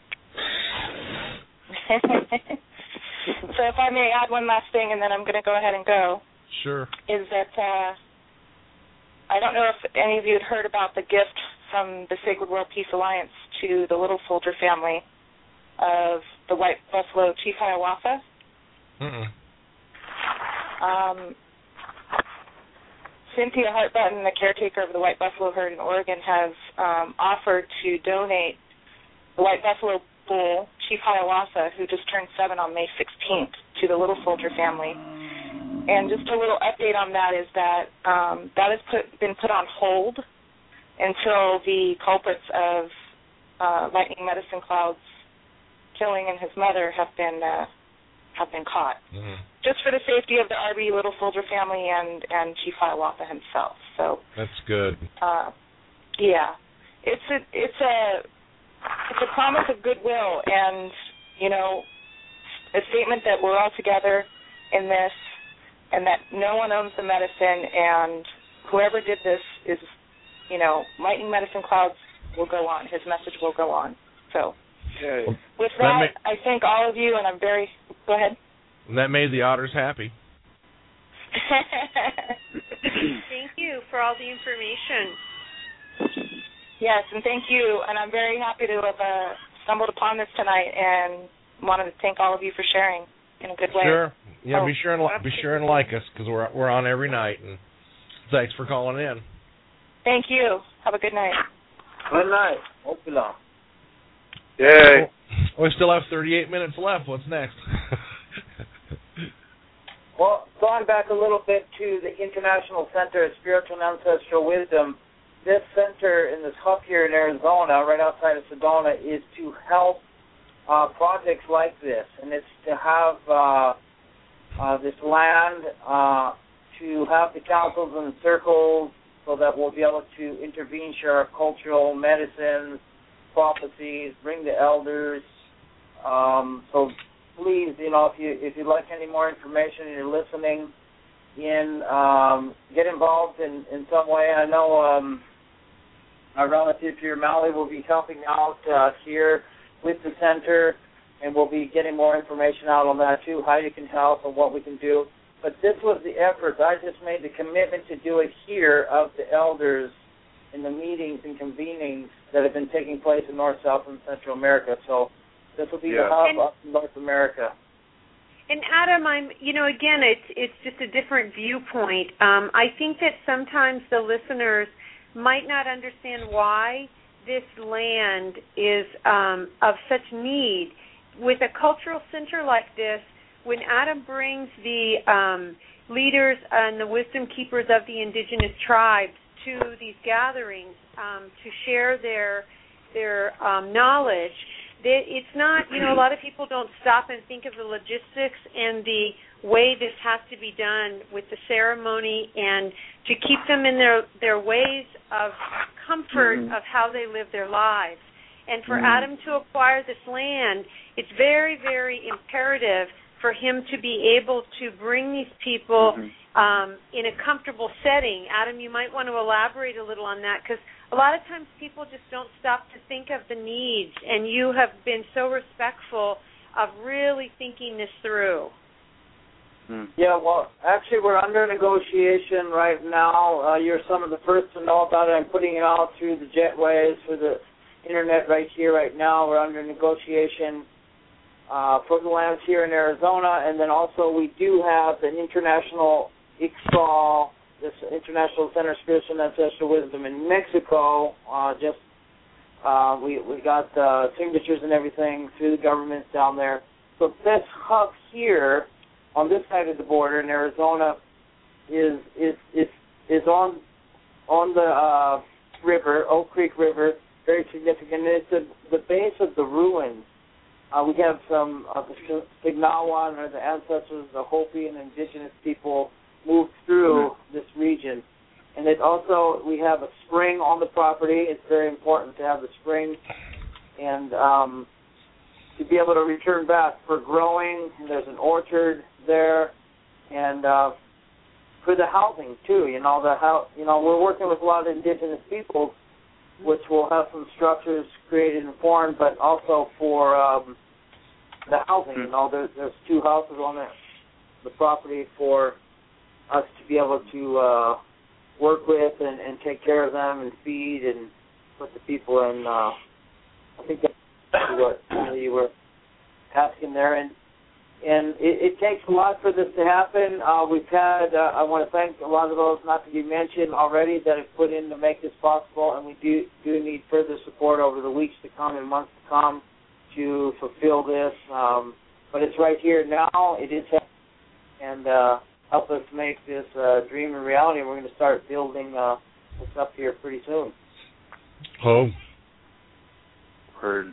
So if I may add one last thing, and then I'm going to go ahead and go. Sure. Is that uh, I don't know if any of you had heard about the gift from the Sacred World Peace Alliance to the Little Soldier family of the white buffalo Chief Hiawatha. Mm-mm. Um, Cynthia Hart-Button, the caretaker of the white buffalo herd in Oregon, has um, offered to donate the white buffalo bull, Chief Hiawatha, who just turned seven on May sixteenth, to the Little Soldier family. And just a little update on that is that um, that has put, been put on hold until the culprits of uh, Lightning Medicine Cloud's killing and his mother have been uh, have been caught. Mm-hmm. Just for the safety of the R B Little Soldier family and, and Chief Hiawatha himself. So that's good. Uh, yeah, it's a it's a it's a promise of goodwill, and you know, a statement that we're all together in this, and that no one owns the medicine, and whoever did this is, you know, Lightning Medicine Clouds will go on. His message will go on. So okay. with that, that may- I thank all of you, and I'm very go ahead. That made the otters happy. Thank you for all the information. Yes, and thank you, and I'm very happy to have uh, stumbled upon this tonight, and wanted to thank all of you for sharing in a good way. Sure, yeah, oh, be sure and li- be sure and like us because we're we're on every night, and thanks for calling in. Thank you. Have a good night. Good night. Opila. Yay. Well, we still have thirty-eight minutes left. What's next? Well, going back a little bit to the International Center of Spiritual and Ancestral Wisdom, this center in this hub here in Arizona, right outside of Sedona, is to help uh, projects like this, and it's to have uh, uh, this land, uh, to have the councils and circles so that we'll be able to intervene, share our cultural medicines, prophecies, bring the elders. Um, so please, you know, if you if you'd like any more information and you're listening in, um, get involved in, in some way. I know um, our relative here, Mally, will be helping out uh, here with the center, and we'll be getting more information out on that too, how you can help and what we can do. But this was the effort. I just made the commitment to do it here of the elders in the meetings and convenings that have been taking place in North, South, and Central America. So this will be yeah. the hub and, of North America. And Adam, I'm, you know, again, it's it's just a different viewpoint. Um, I think that sometimes the listeners might not understand why this land is um, of such need. With a cultural center like this, when Adam brings the um, leaders and the wisdom keepers of the indigenous tribes to these gatherings um, to share their their um, knowledge, they, it's not, you know, a lot of people don't stop and think of the logistics and the way this has to be done with the ceremony and to keep them in their, their ways of comfort mm-hmm. of how they live their lives. And for mm-hmm. Adam to acquire this land, it's very, very imperative for him to be able to bring these people mm-hmm. um, in a comfortable setting. Adam, you might want to elaborate a little on that, because a lot of times people just don't stop to think of the needs, and you have been so respectful of really thinking this through. Yeah, well, actually, we're under negotiation right now. Uh, you're some of the first to know about it. I'm putting it out through the jetways, through the internet right here, right now. We're under negotiation uh, for the lands here in Arizona, and then also we do have an international I C S A L, this International Center of Spiritual and Ancestral Wisdom in Mexico. Uh, just uh, we we got uh, signatures and everything through the governments down there. So this hub here on this side of the border in Arizona is is is is on on the uh, river, Oak Creek River, very significant. It's the, the base of the ruins. Uh, we have some of the Signawan, or the ancestors, the Hopi and indigenous people, moved through mm-hmm. this region. And it also, we have a spring on the property. It's very important to have the spring, and um, to be able to return back for growing. There's an orchard there, and uh, for the housing too. You know, the how you know we're working with a lot of indigenous people, which will have some structures created and formed, but also for um, the housing. You know, there's there's two houses on the the property for us to be able to uh, work with and, and take care of them and feed and put the people in. Uh, I think that's what you were asking there, and and it, it takes a lot for this to happen. Uh, we've had, uh, I want to thank a lot of those, not to be mentioned already, that have put in to make this possible, and we do do need further support over the weeks to come and months to come to fulfill this. Um, but it's right here now. It is happening, and uh, help us make this uh, dream a reality. We're going to start building uh, this up here pretty soon. Oh. Heard.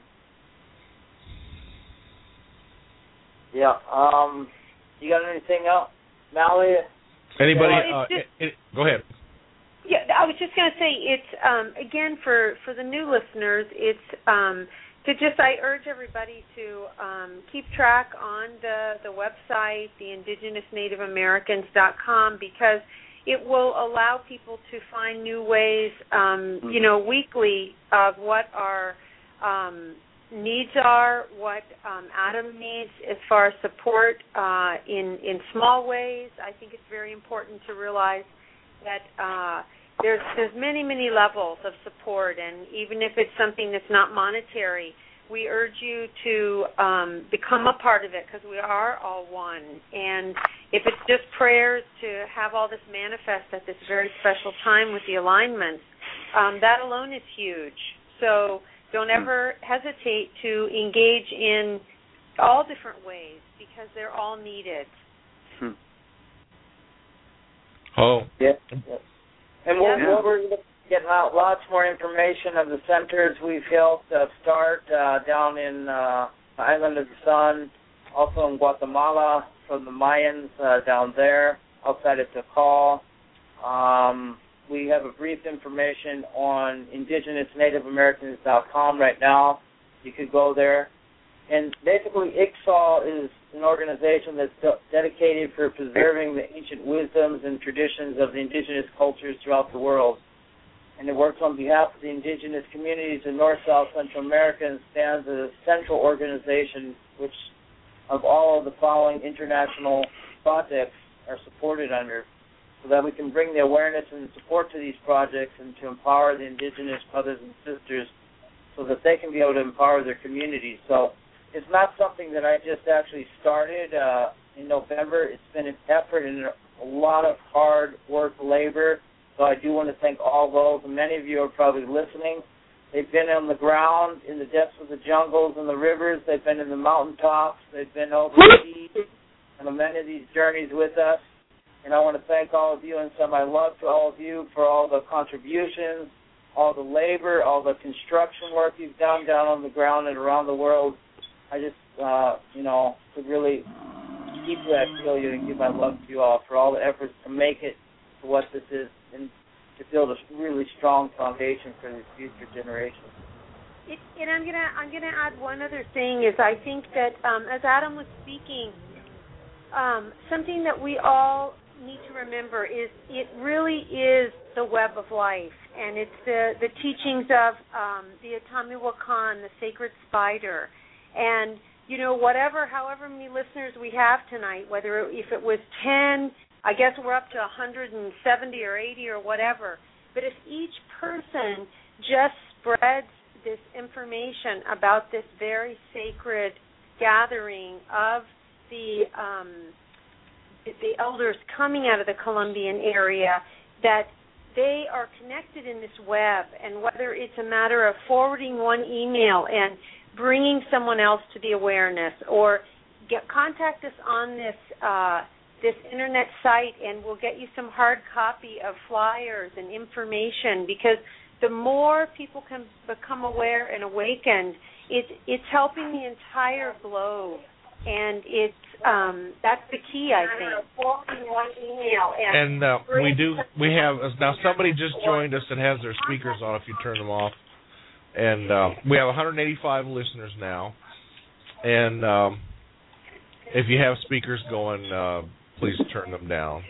Yeah. Um, you got anything else, Mallie? Anybody? Well, uh, just, it, it, go ahead. Yeah, I was just going to say, it's um, again for, for the new listeners. It's um, to just I urge everybody to um, keep track on the the website, the indigenous native americans dot com, because it will allow people to find new ways, um, you know, weekly of what our um, needs are, what um, Adam needs as far as support uh, in in small ways. I think it's very important to realize that uh, there's there's many many levels of support, and even if it's something that's not monetary, we urge you to um, become a part of it, because we are all one. And if it's just prayers to have all this manifest at this very special time with the alignments, um, that alone is huge. So don't ever hesitate to engage in all different ways, because they're all needed. Hmm. Oh. Yeah. yeah. And we'll, Yeah. we'll, we're getting out lots more information of the centers we've helped uh, start uh, down in uh, the Island of the Sun, also in Guatemala from the Mayans uh, down there, outside of Tikal. Um, we have a brief information on indigenous native americans dot com right now. You could go there. And basically, I C S A L is an organization that's de- dedicated for preserving the ancient wisdoms and traditions of the indigenous cultures throughout the world. And it works on behalf of the indigenous communities in North, South, Central America, and stands as a central organization which of all of the following international projects are supported under, so that we can bring the awareness and support to these projects and to empower the indigenous brothers and sisters so that they can be able to empower their communities. So it's not something that I just actually started uh, in November. It's been an effort and a lot of hard work, labor. So I do want to thank all those, and many of you are probably listening. They've been on the ground, in the depths of the jungles and the rivers. They've been in the mountaintops. They've been over the seas on many of these journeys with us. And I want to thank all of you and send my love to all of you for all the contributions, all the labor, all the construction work you've done down on the ground and around the world. I just, uh, you know, to really deeply I feel you and give my love to you all for all the efforts to make it to what this is and to build a really strong foundation for the future generations. It, and I'm gonna I'm gonna add one other thing. Is I think that um, as Adam was speaking, um, something that we all need to remember is it really is the web of life, and it's the, the teachings of um, the Otomi-Wakan, the sacred spider. And, you know, whatever, however many listeners we have tonight, whether it, if it was ten, I guess we're up to one hundred seventy or eighty or whatever, but if each person just spreads this information about this very sacred gathering of the um, the elders coming out of the Colombian area, that they are connected in this web, and whether it's a matter of forwarding one email and bringing someone else to the awareness, or get contact us on this uh, this internet site, and we'll get you some hard copy of flyers and information, because the more people can become aware and awakened, it, it's helping the entire globe. And it's um, that's the key, I think. And uh, we do we have now somebody just joined us that has their speakers on. If you turn them off, and uh, we have one hundred eighty-five listeners now. And um, if you have speakers going, uh, please turn them down.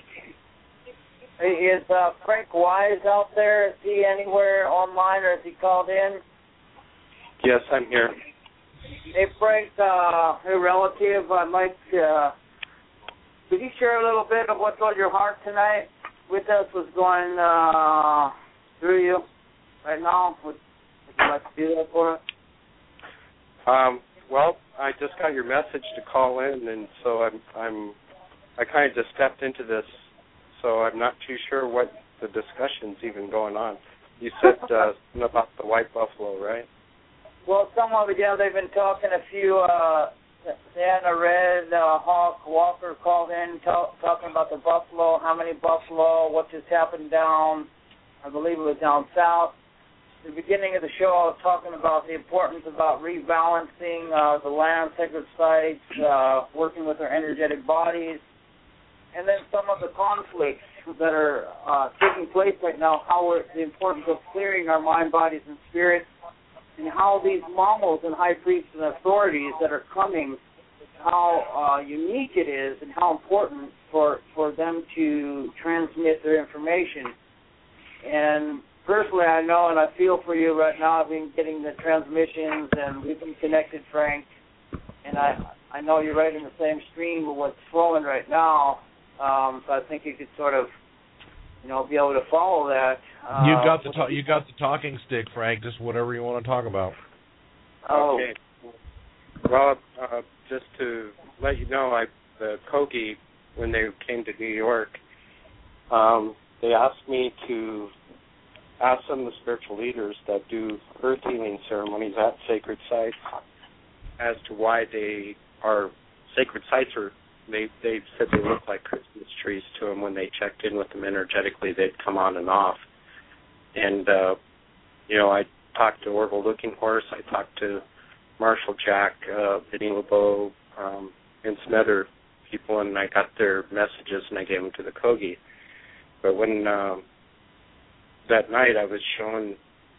Is uh, Frank Wise out there? Is he anywhere online, or is he called in? Yes, I'm here. Hey, Frank, uh, hey, relative, I'd like uh, could you share a little bit of what's on your heart tonight with us, what's going uh, through you right now? Would, would you like to do that for us? Um, well, I just got your message to call in, and so I'm, I'm I kind of just stepped into this, so I'm not too sure what the discussion's even going on. You said uh, something about the white buffalo, right? Well, some of it, yeah, they've been talking. A few, uh, Dan, a red uh, Hawk Walker called in talk, talking about the buffalo, how many buffalo, what just happened down, I believe it was down south. At the beginning of the show, I was talking about the importance about rebalancing uh, the land, sacred sites, uh, working with our energetic bodies, and then some of the conflicts that are uh, taking place right now, how we're, the importance of clearing our mind, bodies, and spirits, and how these mamos and high priests and authorities that are coming, how uh, unique it is and how important for, for them to transmit their information. And personally, I know and I feel for you right now. I've been getting the transmissions, and we've been connected, Frank, and I I know you're right in the same stream of what's flowing right now, um, so I think you could sort of, you know, be able to follow that. Uh, you got the ta- you got the talking stick, Frank. Just whatever you want to talk about. Oh. Okay. Well, uh, just to let you know, I the Kogi, when they came to New York, um, they asked me to ask some of the spiritual leaders that do earth healing ceremonies at sacred sites as to why they are sacred sites are. They they said they looked like Christmas trees to them when they checked in with them energetically. They'd come on and off. And, uh, you know, I talked to Orville Looking Horse. I talked to Marshall Jack, uh, Vinny LeBeau, um, and some other people, and I got their messages, and I gave them to the Kogi. But when uh, that night I was shown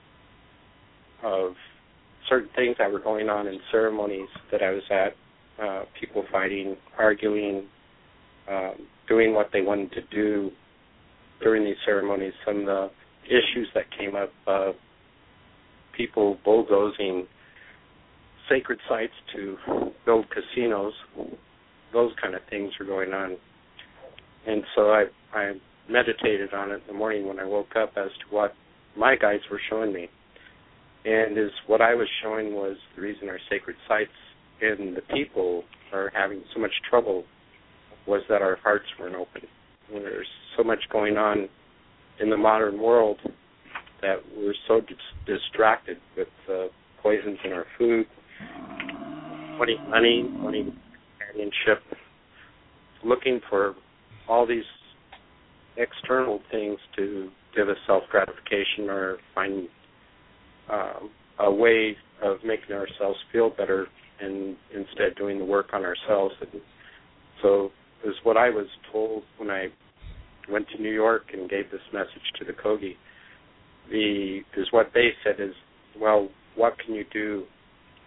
of certain things that were going on in ceremonies that I was at, uh, people fighting, arguing, um, doing what they wanted to do during these ceremonies. Some of the issues that came up, uh, people bulldozing sacred sites to build casinos, those kind of things were going on. And so I, I meditated on it in the morning when I woke up as to what my guides were showing me. And is what I was showing was the reason our sacred sites and the people are having so much trouble was that our hearts weren't open. There's so much going on in the modern world that we're so dis- distracted with uh, poisons in our food, wanting money, wanting companionship, looking for all these external things to give us self-gratification or find um, a way of making ourselves feel better and instead doing the work on ourselves. And so it was what I was told when I went to New York and gave this message to the Kogi. The is what they said is, well, what can you do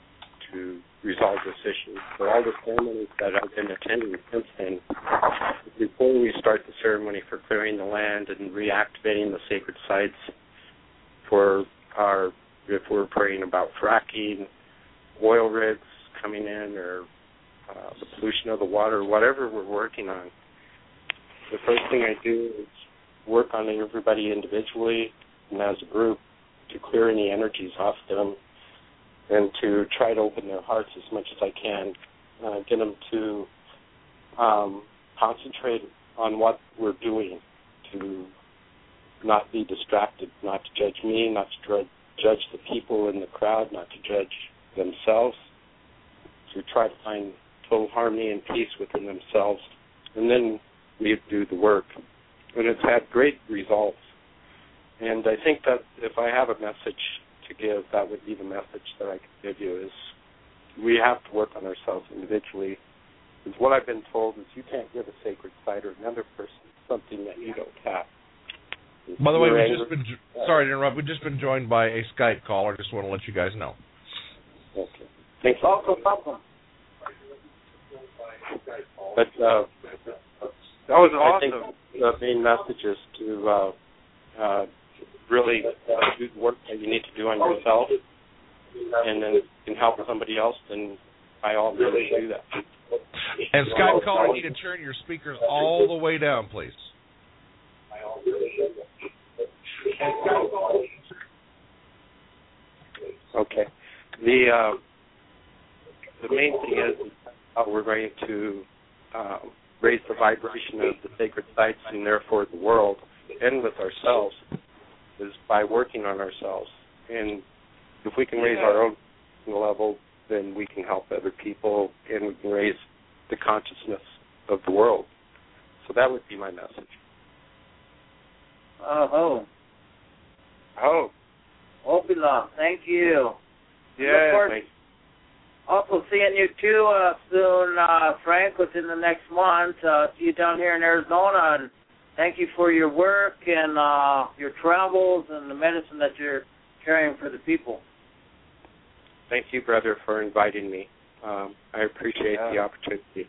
to resolve this issue. So all the ceremonies that I've been attending since then, before we start the ceremony for clearing the land and reactivating the sacred sites for our, if we're praying about fracking, oil rigs coming in, or uh, the pollution of the water, whatever we're working on, the first thing I do is work on everybody individually and as a group to clear any energies off them and to try to open their hearts as much as I can, uh, get them to um, concentrate on what we're doing, to not be distracted, not to judge me, not to dr- judge the people in the crowd, not to judge themselves, to try to find total harmony and peace within themselves. And then we do the work. And it's had great results. And I think that if I have a message to give, that would be the message that I could give you, is we have to work on ourselves individually. Because what I've been told is you can't give a sacred site or another person something that you don't have. If by the way, you're we've angry, just been, sorry to interrupt, we've just been joined by a Skype caller. Just want to let you guys know. Okay. Thanks. Also, welcome. But uh, that was awesome. I think the main message is to uh, uh, really uh, do the work that you need to do on yourself, and then if you can help somebody else, then by all means do that. And Skype caller, you need to turn your speakers all the way down, please. Okay. The uh, the main thing is uh, we're going to uh, raise the vibration of the sacred sites and therefore the world, and with ourselves, is by working on ourselves. And if we can raise our own level, then we can help other people, and we can raise the consciousness of the world. So that would be my message. Oh, Oh. Opila, thank you. Yeah. Look forward also seeing you too uh, soon, uh, Frank, within the next month. Uh, see you down here in Arizona, and thank you for your work and uh, your travels and the medicine that you're caring for the people. Thank you, brother, for inviting me. Um, I appreciate yeah. the opportunity.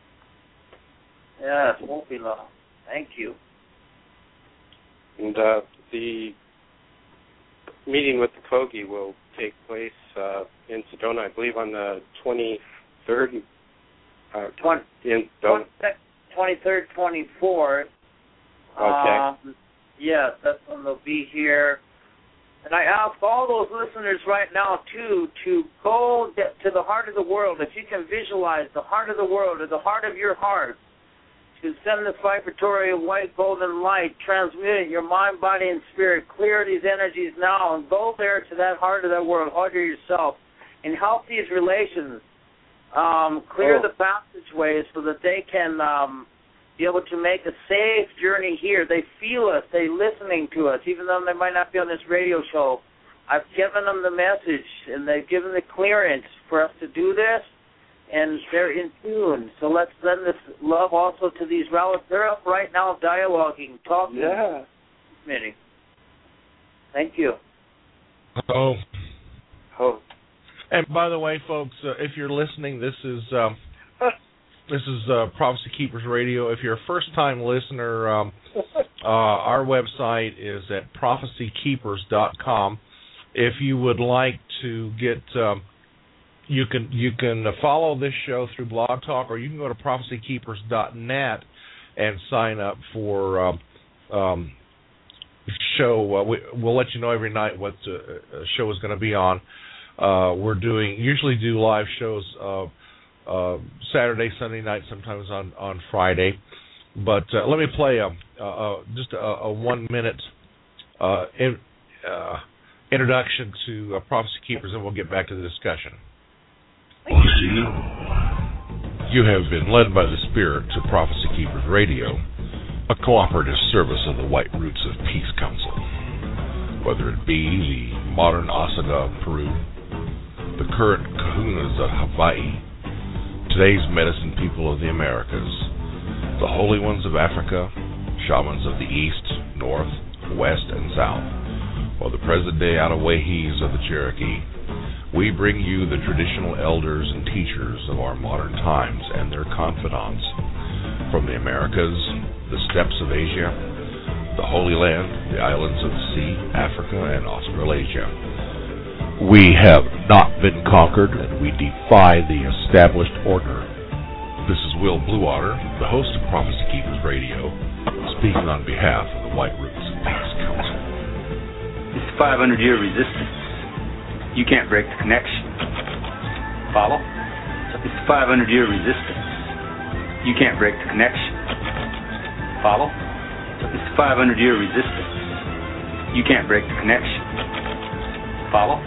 Yes, Opila, thank you. And uh, the meeting with the Kogi will take place uh, in Sedona, I believe, on the twenty-third. Uh, twenty, in Sedona. twenty-third, twenty-fourth. Okay. Um, yes, that's when they'll be here. And I ask all those listeners right now, too, to go to the heart of the world. If you can visualize the heart of the world or the heart of your heart, to send this vibratory white golden light, transmute it in your mind, body, and spirit. Clear these energies now and go there to that heart of that world, heart of yourself, and help these relations um, clear oh. the passageways so that they can um, be able to make a safe journey here. They feel us. They're listening to us, even though they might not be on this radio show. I've given them the message, and they've given the clearance for us to do this. And they're in tune. So let's send this love also to these relatives. They're up right now dialoguing, talking. Yeah. Meeting. Thank you. Oh. Oh. And by the way, folks, uh, if you're listening, this is um, this is uh, Prophecy Keepers Radio. If you're a first-time listener, um, uh, our website is at prophecy keepers dot com. If you would like to get um, You can you can follow this show through Blog Talk, or you can go to prophecy keepers dot net and sign up for um, um, show. Uh, we, we'll let you know every night what the show is going to be on. Uh, we're doing usually do live shows uh, uh, Saturday, Sunday night, sometimes on on Friday. But uh, let me play a, a, a just a, a one minute uh, in, uh, introduction to uh, Prophecy Keepers, and we'll get back to the discussion. You have been led by the Spirit to Prophecy Keepers Radio, a cooperative service of the White Roots of Peace Council. Whether it be the modern Osaga of Peru, the current Kahunas of Hawaii, today's medicine people of the Americas, the holy ones of Africa, shamans of the East, North, West, and South, or the present-day Outaouais of the Cherokee, We bring you the traditional elders and teachers of our modern times and their confidants from the Americas, the steppes of Asia, the Holy Land, the islands of the sea, Africa, and Australasia. We have not been conquered, and we defy the established order. This is Will Bluewater, the host of Prophecy Keepers Radio, speaking on behalf of the White Roots Peace Council. It's five hundred year resistance. You can't break the connection. Follow? It's five hundred year resistance. You can't break the connection. Follow? It's five hundred year resistance. You can't break the connection. Follow?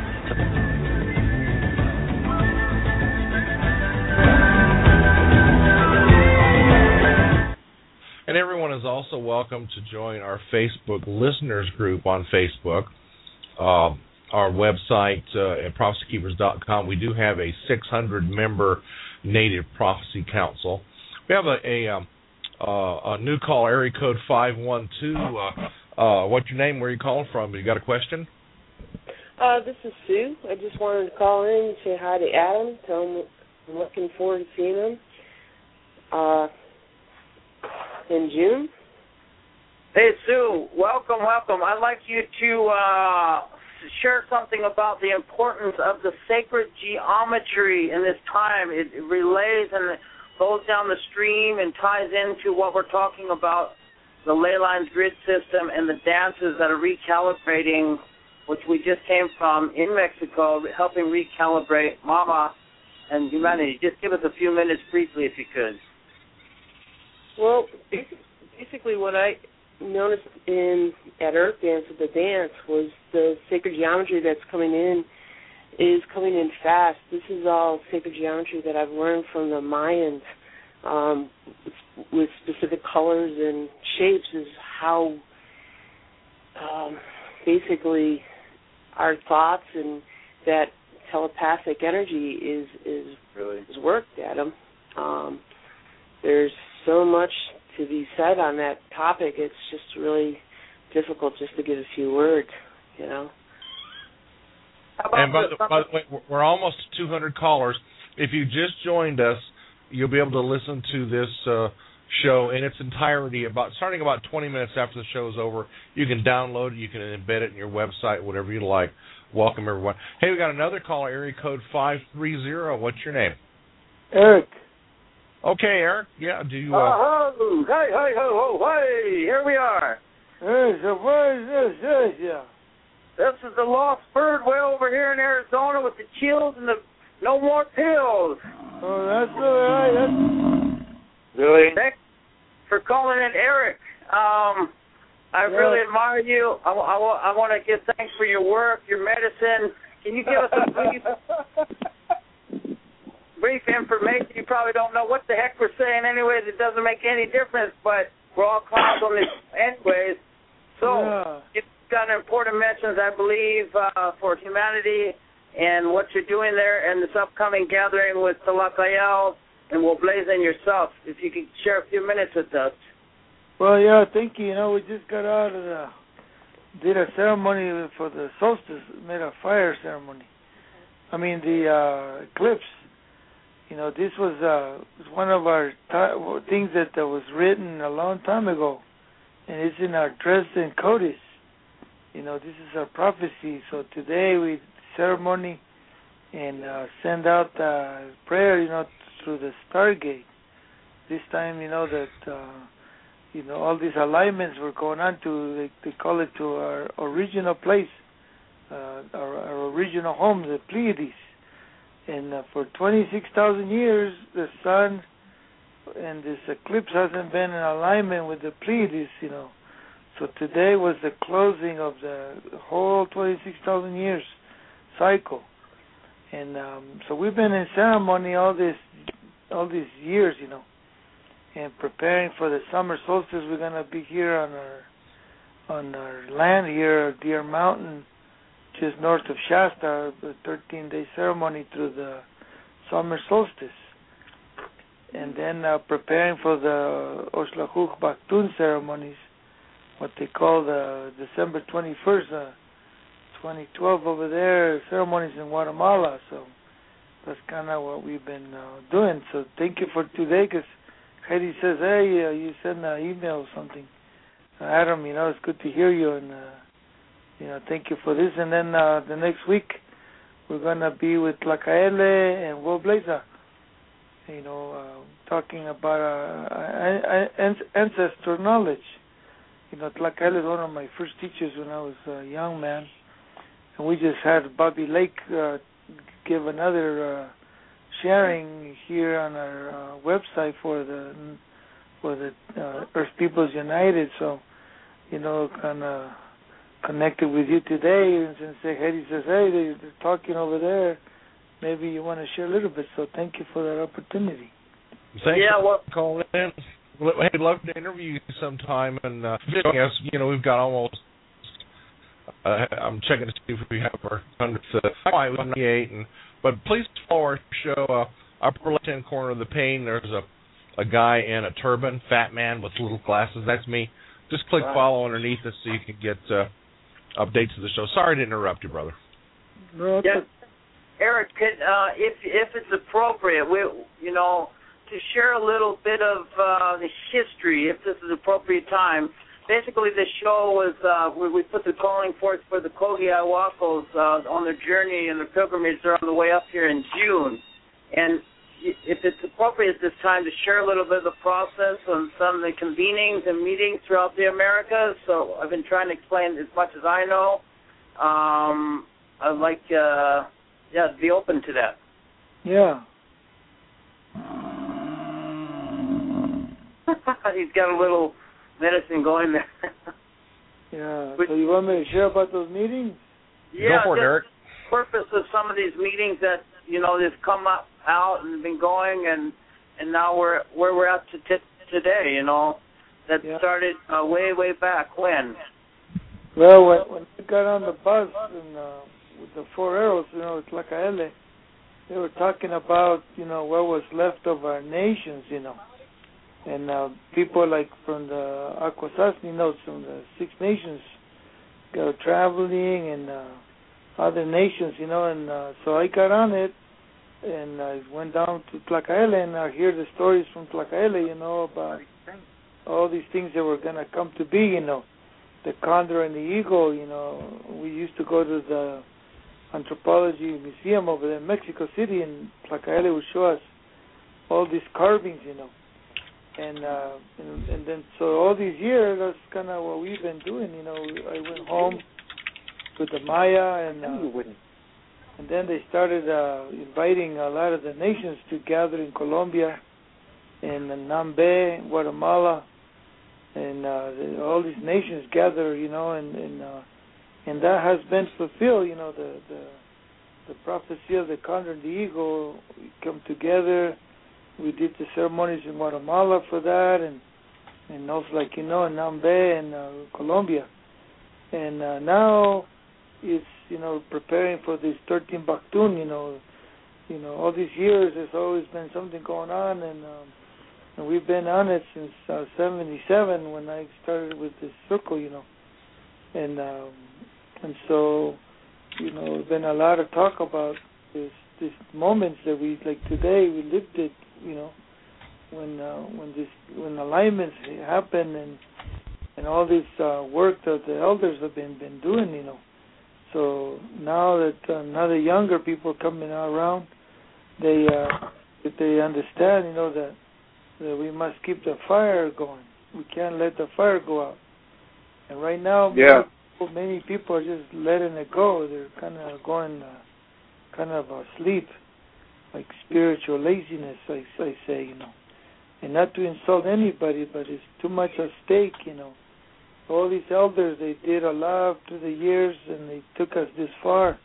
And everyone is also welcome to join our Facebook listeners group on Facebook. Uh, our website uh, at prophecy keepers dot com. We do have a six hundred member Native Prophecy Council. We have a a, um, uh, a new call, area code five one two. Uh, uh, what's your name? Where are you calling from? You got a question? Uh, this is Sue. I just wanted to call in and say hi to Adam. Tell him I'm looking forward to seeing him uh, in June. Hey, Sue, welcome, welcome. I'd like you to uh, share something about the importance of the sacred geometry in this time. It, it relays and goes down the stream and ties into what we're talking about, the ley lines grid system and the dances that are recalibrating, which we just came from in Mexico, helping recalibrate Mama and humanity. Just give us a few minutes briefly, if you could. Well, basically what I noticed in at Earth Dance, at the dance, was the sacred geometry that's coming in is coming in fast. This is all sacred geometry that I've learned from the Mayans, um, with specific colors and shapes, is how um, basically our thoughts and that telepathic energy is is really is worked at them. Um, there's so much to be said on that topic. It's just really difficult just to give a few words, you know. And by the, by the way, we're almost to two hundred callers. If you just joined us, you'll be able to listen to this uh, show in its entirety, about starting about twenty minutes after the show is over. You can download it. You can embed it in your website, whatever you like. Welcome, everyone. Hey, we got another caller, area code five three zero. What's your name? Eric. Okay, Eric. Yeah, do you... Uh... Uh-huh. Hey, hey, ho, ho, hey, here we are. Hey, so where is this? Yes, yeah. This is the Lost Bird way over here in Arizona with the chills and the no more pills. Oh, that's all right. That's... Really? Thanks for calling in, Eric. Um, I yeah. really admire you. I, I, I want to give thanks for your work, your medicine. Can you give us a brief... brief information? You probably don't know what the heck we're saying anyways. It doesn't make any difference, but we're all clowns on this anyways. So yeah. You've got important mentions, I believe, uh, for humanity and what you're doing there and this upcoming gathering with Talakael and Woblaze and yourself. If you could share a few minutes with us. Well, yeah, thank you. You know, we just got out of the, did a ceremony for the solstice, made a fire ceremony. I mean, the uh, eclipse. You know, this was uh, one of our t- things that uh, was written a long time ago, and it's in our Dresden Codex. You know, this is our prophecy. So today we ceremony and uh, send out uh, prayer, you know, through the Stargate. This time, you know, that, uh, you know, all these alignments were going on to, they, they call it to our original place, uh, our, our original home, the Pleiades. And uh, for twenty-six thousand years, the sun and this eclipse hasn't been in alignment with the Pleiades, you know. So today was the closing of the whole twenty-six thousand years cycle. And um, so we've been in ceremony all this, all these years, you know, and preparing for the summer solstice. We're going to be here on our on our land here, Deer Mountain, just north of Shasta, a thirteen-day ceremony through the summer solstice. And then uh, preparing for the Oshlahu Baktun ceremonies, what they call the December twenty-first, uh, twenty twelve over there, ceremonies in Guatemala. So that's kind of what we've been uh, doing. So thank you for today, because Heidi says, hey, uh, you send an email or something. Uh, Adam, you know, it's good to hear you, and, uh, you know, thank you for this. And then uh, the next week, we're going to be with Tlacaele and Will Blazer, you know, uh, talking about uh, uh, ancestor knowledge. You know, Tlacaele is one of my first teachers when I was a young man. And we just had Bobby Lake uh, give another uh, sharing here on our uh, website for the for the uh, Earth Peoples United. So, you know, kind of connected with you today, and since Hedy says, hey, they're talking over there, maybe you want to share a little bit. So thank you for that opportunity. Thanks yeah, for well, calling in. Hey, I'd love to interview you sometime. And uh, yes, you know, we've got almost. Uh, I'm checking to see if we have our hundredth uh, ninety-eight, and but please follow our show. Uh, upper left-hand corner of the pane, there's a a guy in a turban, fat man with little glasses. That's me. Just click right. follow underneath us so you can get uh, updates of the show. Sorry to interrupt you, brother. No, yeah. Eric, could, uh, if if it's appropriate, we you know to share a little bit of uh, the history, if this is appropriate time. Basically, the show was uh, we, we put the calling forth for the Kogi Iwakos uh, on their journey and their pilgrimage. They're on the way up here in June, and if it's appropriate at this time to share a little bit of the process and some of the convenings and meetings throughout the Americas. So I've been trying to explain as much as I know. Um, I'd like, uh, yeah, to be open to that. Yeah. He's got a little medicine going there. Yeah. But, so you want me to share about those meetings? Yeah. Go for it, Eric. The purpose of some of these meetings that, you know, they've come up out and been going, and and now we're where we're at to t- today, you know, that yeah. started uh, way way back when. Well, when, when we got on the bus and uh, with the four arrows, you know, it's Tlacaele, they were talking about, you know, what was left of our nations, you know, and uh, people like from the Akwesasne notes from the Six Nations go traveling and uh, other nations, you know, and uh, so I got on it. And I went down to Tlacaele, and I hear the stories from Tlacaele, you know, about all these things that were going to come to be, you know, the condor and the eagle, you know. We used to go to the anthropology museum over there in Mexico City, and Tlacaele would show us all these carvings, you know. And, uh, and, and then, so all these years, that's kind of what we've been doing, you know. I went home with the Maya, and... Uh, And then they started uh, inviting a lot of the nations to gather in Colombia, in Nambe, Guatemala, and uh, the, all these nations gather, you know, and and, uh, and that has been fulfilled, you know, the, the the prophecy of the condor and the eagle. We come together. We did the ceremonies in Guatemala for that, and and also, like you know, in Nambe and uh, Colombia, and uh, now it's, you know, preparing for this thirteen Baktun, you know, you know, all these years there's always been something going on, and um, and we've been on it since uh, seventy-seven when I started with this circle, you know, and um, and so, you know, there's been a lot of talk about this, this moments that we, like today, we lived it, you know, when uh, when this when alignments happen, and and all this uh, work that the elders have been been doing, you know. So now that uh, now the younger people coming around, they uh, that they understand, you know, that that we must keep the fire going. We can't let the fire go out. And right now, yeah. many, people, many people are just letting it go. They're kind of going, uh, kind of asleep, like spiritual laziness, I, I say, you know. And not to insult anybody, but it's too much at stake, you know. All these elders, they did a lot through the years, and they took us this far.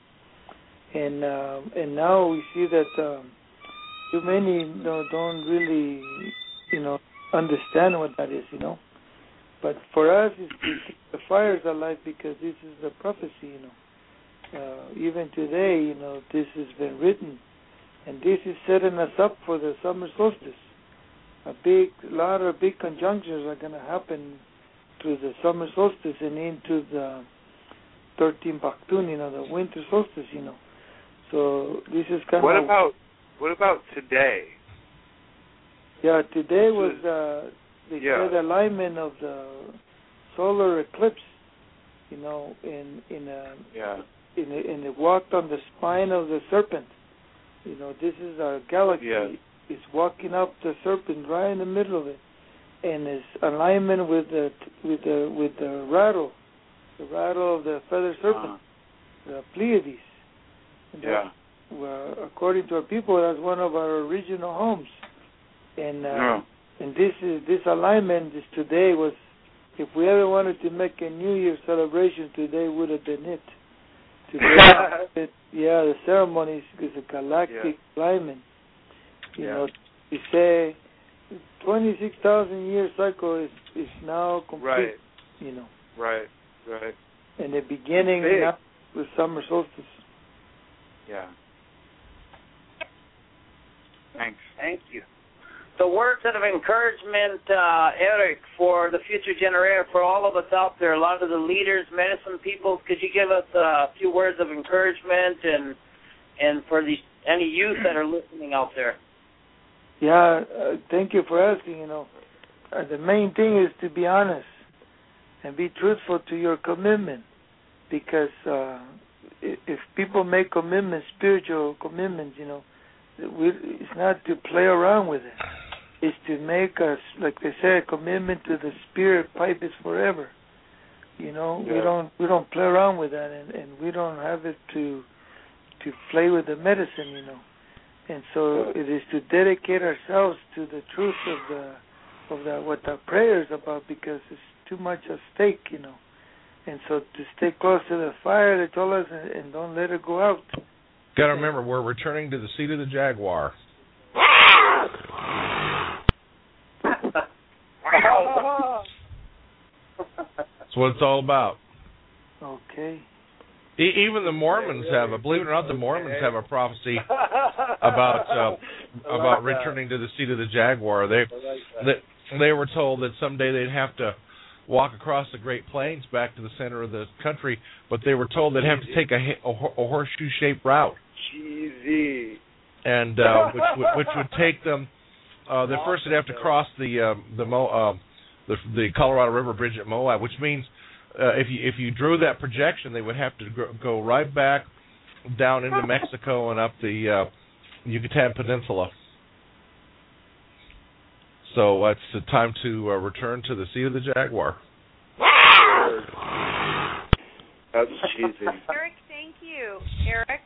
And uh, and now we see that um, too many you know, don't really, you know, understand what that is, you know. But for us, it's to keep the fires alive, because this is the prophecy, you know. Uh, even today, you know, this has been written, and this is setting us up for the summer solstice. A big, a lot of big conjunctions are going to happen through the summer solstice and into the thirteen Baktun, you know, the winter solstice, you know. So this is kind what of... What about, what about today? Yeah, today was, uh, they yeah. said alignment of the solar eclipse, you know, in, in a... Yeah. In a, in a walked on the spine of the serpent. You know, this is our galaxy. Yeah. It's walking up the serpent right in the middle of it. And it's alignment with the with the with the rattle, the rattle of the feather serpent, uh-huh. the Pleiades. And yeah. Well, according to our people, that's one of our original homes. And uh, yeah. and this is this alignment is today was, if we ever wanted to make a New Year celebration, today would have been it. Today, it, yeah, the ceremony is a galactic yeah. alignment. You yeah. know, we say. twenty-six thousand year cycle is is now complete. Right. You know. Right. Right. And the beginning now with summer solstice. Yeah. Thanks. Thank you. The words of encouragement, uh, Eric, for the future generation, for all of us out there, a lot of the leaders, medicine people, could you give us a few words of encouragement and and for the any youth that are listening out there? Yeah, uh, thank you for asking. You know, uh, the main thing is to be honest and be truthful to your commitment, because uh, if people make commitments, spiritual commitments, you know, we, it's not to play around with it. It's to make us, like they say, a commitment to the spirit pipe is forever. You know, yeah. we don't we don't play around with that, and, and we don't have it to to play with the medicine, you know. And so it is to dedicate ourselves to the truth of the of the what the prayer is about, because it's too much at stake, you know. And so to stay close to the fire, they told us, and, and don't let it go out. Got to remember, we're returning to the seat of the jaguar. That's what it's all about. Okay. Even the Mormons have a, believe it or not, the Mormons have a prophecy about uh, about returning to the seat of the jaguar. They, they they were told that someday they'd have to walk across the Great Plains back to the center of the country, but they were told they'd have to take a, a, a horseshoe-shaped route. Cheesy. And uh, which would, which would take them. Uh, they first they'd have to cross the uh, the, Mo, uh, the the Colorado River Bridge at Moab, which means. Uh, if you if you drew that projection, they would have to go, go right back down into Mexico and up the uh, Yucatan Peninsula. So it's the time to uh, return to the seat of the jaguar. That's cheesy. Eric, thank you, Eric.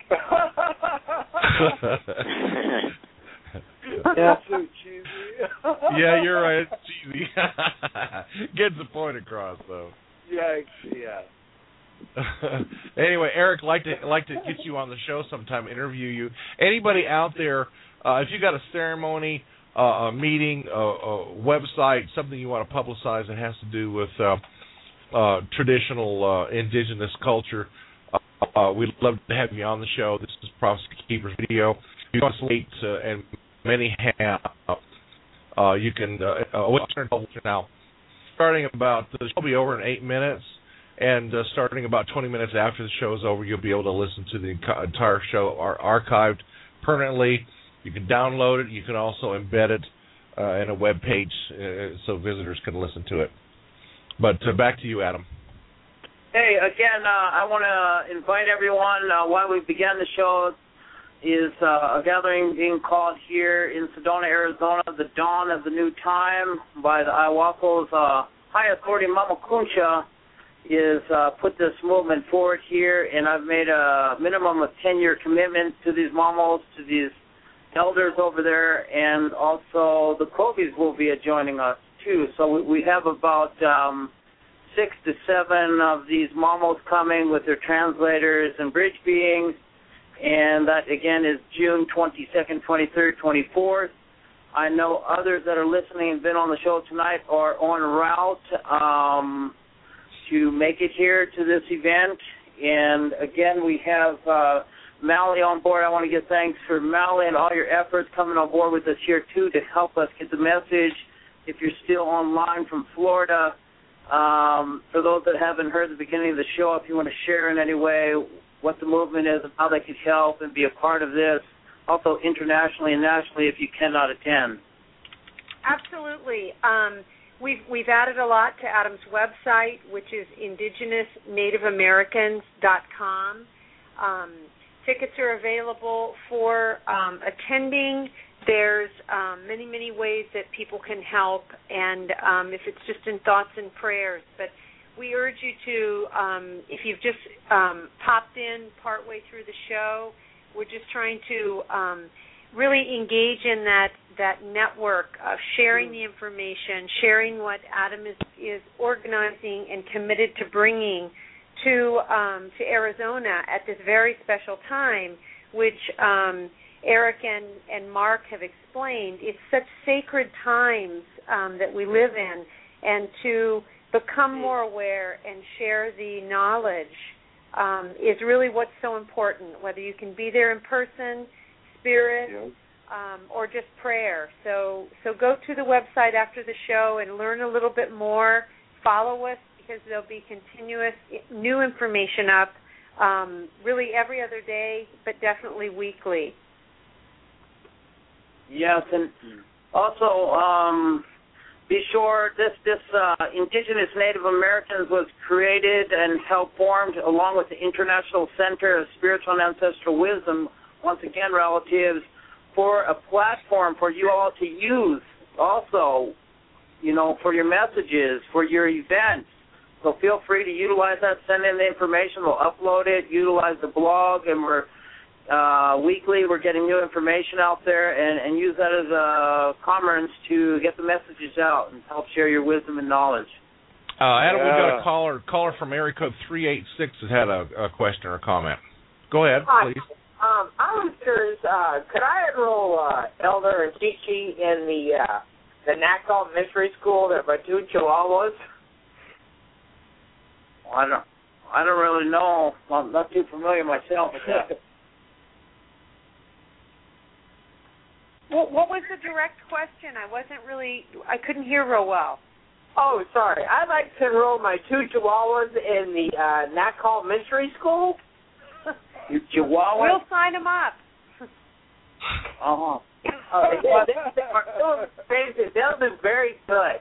Yeah, so cheesy. Yeah, you're right. It's cheesy. Gets the point across, though. Yeah, yeah. Anyway, Eric, like to like to get you on the show sometime, interview you. Anybody out there, uh, if you got a ceremony, uh, a meeting, a, a website, something you want to publicize that has to do with uh, uh, traditional uh, indigenous culture, uh, uh, we'd love to have you on the show. This is Prophecy Keepers Radio. You can late, uh, and many have. Uh, you can uh, uh, Western culture now. Starting about, the show will be over in eight minutes, and uh, starting about twenty minutes after the show is over, you'll be able to listen to the entire show ar- archived permanently. You can download it. You can also embed it uh, in a web page uh, so visitors can listen to it. But uh, back to you, Adam. Hey, again, uh, I want to invite everyone, uh, while we began the show, is uh, a gathering being called here in Sedona, Arizona, the Dawn of the New Time by the Ayahuasca's uh, high authority, Mama Kuncha, is uh, put this movement forward here, and I've made a minimum of ten-year commitment to these mamos, to these elders over there, and also the Kovis will be joining us, too. So we, we have about um, six to seven of these mamos coming with their translators and bridge beings. And that, again, is June twenty-second, twenty-third, twenty-fourth. I know others that are listening and been on the show tonight are en route um, to make it here to this event. And, again, we have uh, Mally on board. I want to give thanks for Mally and all your efforts coming on board with us here, too, to help us get the message. If you're still online from Florida, Um, for those that haven't heard the beginning of the show, if you want to share in any way what the movement is and how they could help and be a part of this, also internationally and nationally if you cannot attend. Absolutely. Um, we've we've added a lot to Adam's website, which is indigenous native americans dot com. Um, tickets are available for um, attending. There's um, many, many ways that people can help, and um, if it's just in thoughts and prayers. But we urge you to, um, if you've just um, popped in partway through the show, we're just trying to um, really engage in that, that network of sharing the information, sharing what Adam is, is organizing and committed to bringing to um, to Arizona at this very special time, which um, Eric and, and Mark have explained. It's such sacred times um, that we live in, and to become more aware and share the knowledge um, is really what's so important, whether you can be there in person, spirit, yeah. um, or just prayer. So, so go to the website after the show and learn a little bit more. Follow us, because there'll be continuous new information up um, really every other day, but definitely weekly. Yes, and also um, be sure this, this uh, Indigenous Native Americans was created and helped formed along with the International Center of Spiritual and Ancestral Wisdom, once again, relatives, for a platform for you all to use also, you know, for your messages, for your events. So feel free to utilize that, send in the information, we'll upload it, utilize the blog, and we're uh, weekly, we're getting new information out there, and, and use that as a commons to get the messages out and help share your wisdom and knowledge. Uh, Adam, yeah. we've got a caller caller from area code three eight six has had a, a question or comment. Go ahead, Hi. please. Um, I was curious, uh, could I enroll uh, Elder and Chi-Chi in the uh, the N A C O Mystery School that Batu Chihuahuas? Well, I don't, I don't really know. I'm not too familiar myself with that. What, what was the direct question? I wasn't really, I couldn't hear real well. Oh, sorry. I'd like to enroll my two Chihuahuas in the uh, N A C O Mystery School. You Chihuahua? We'll sign them up. Uh-huh. Uh, well, they, they are so they'll do very good.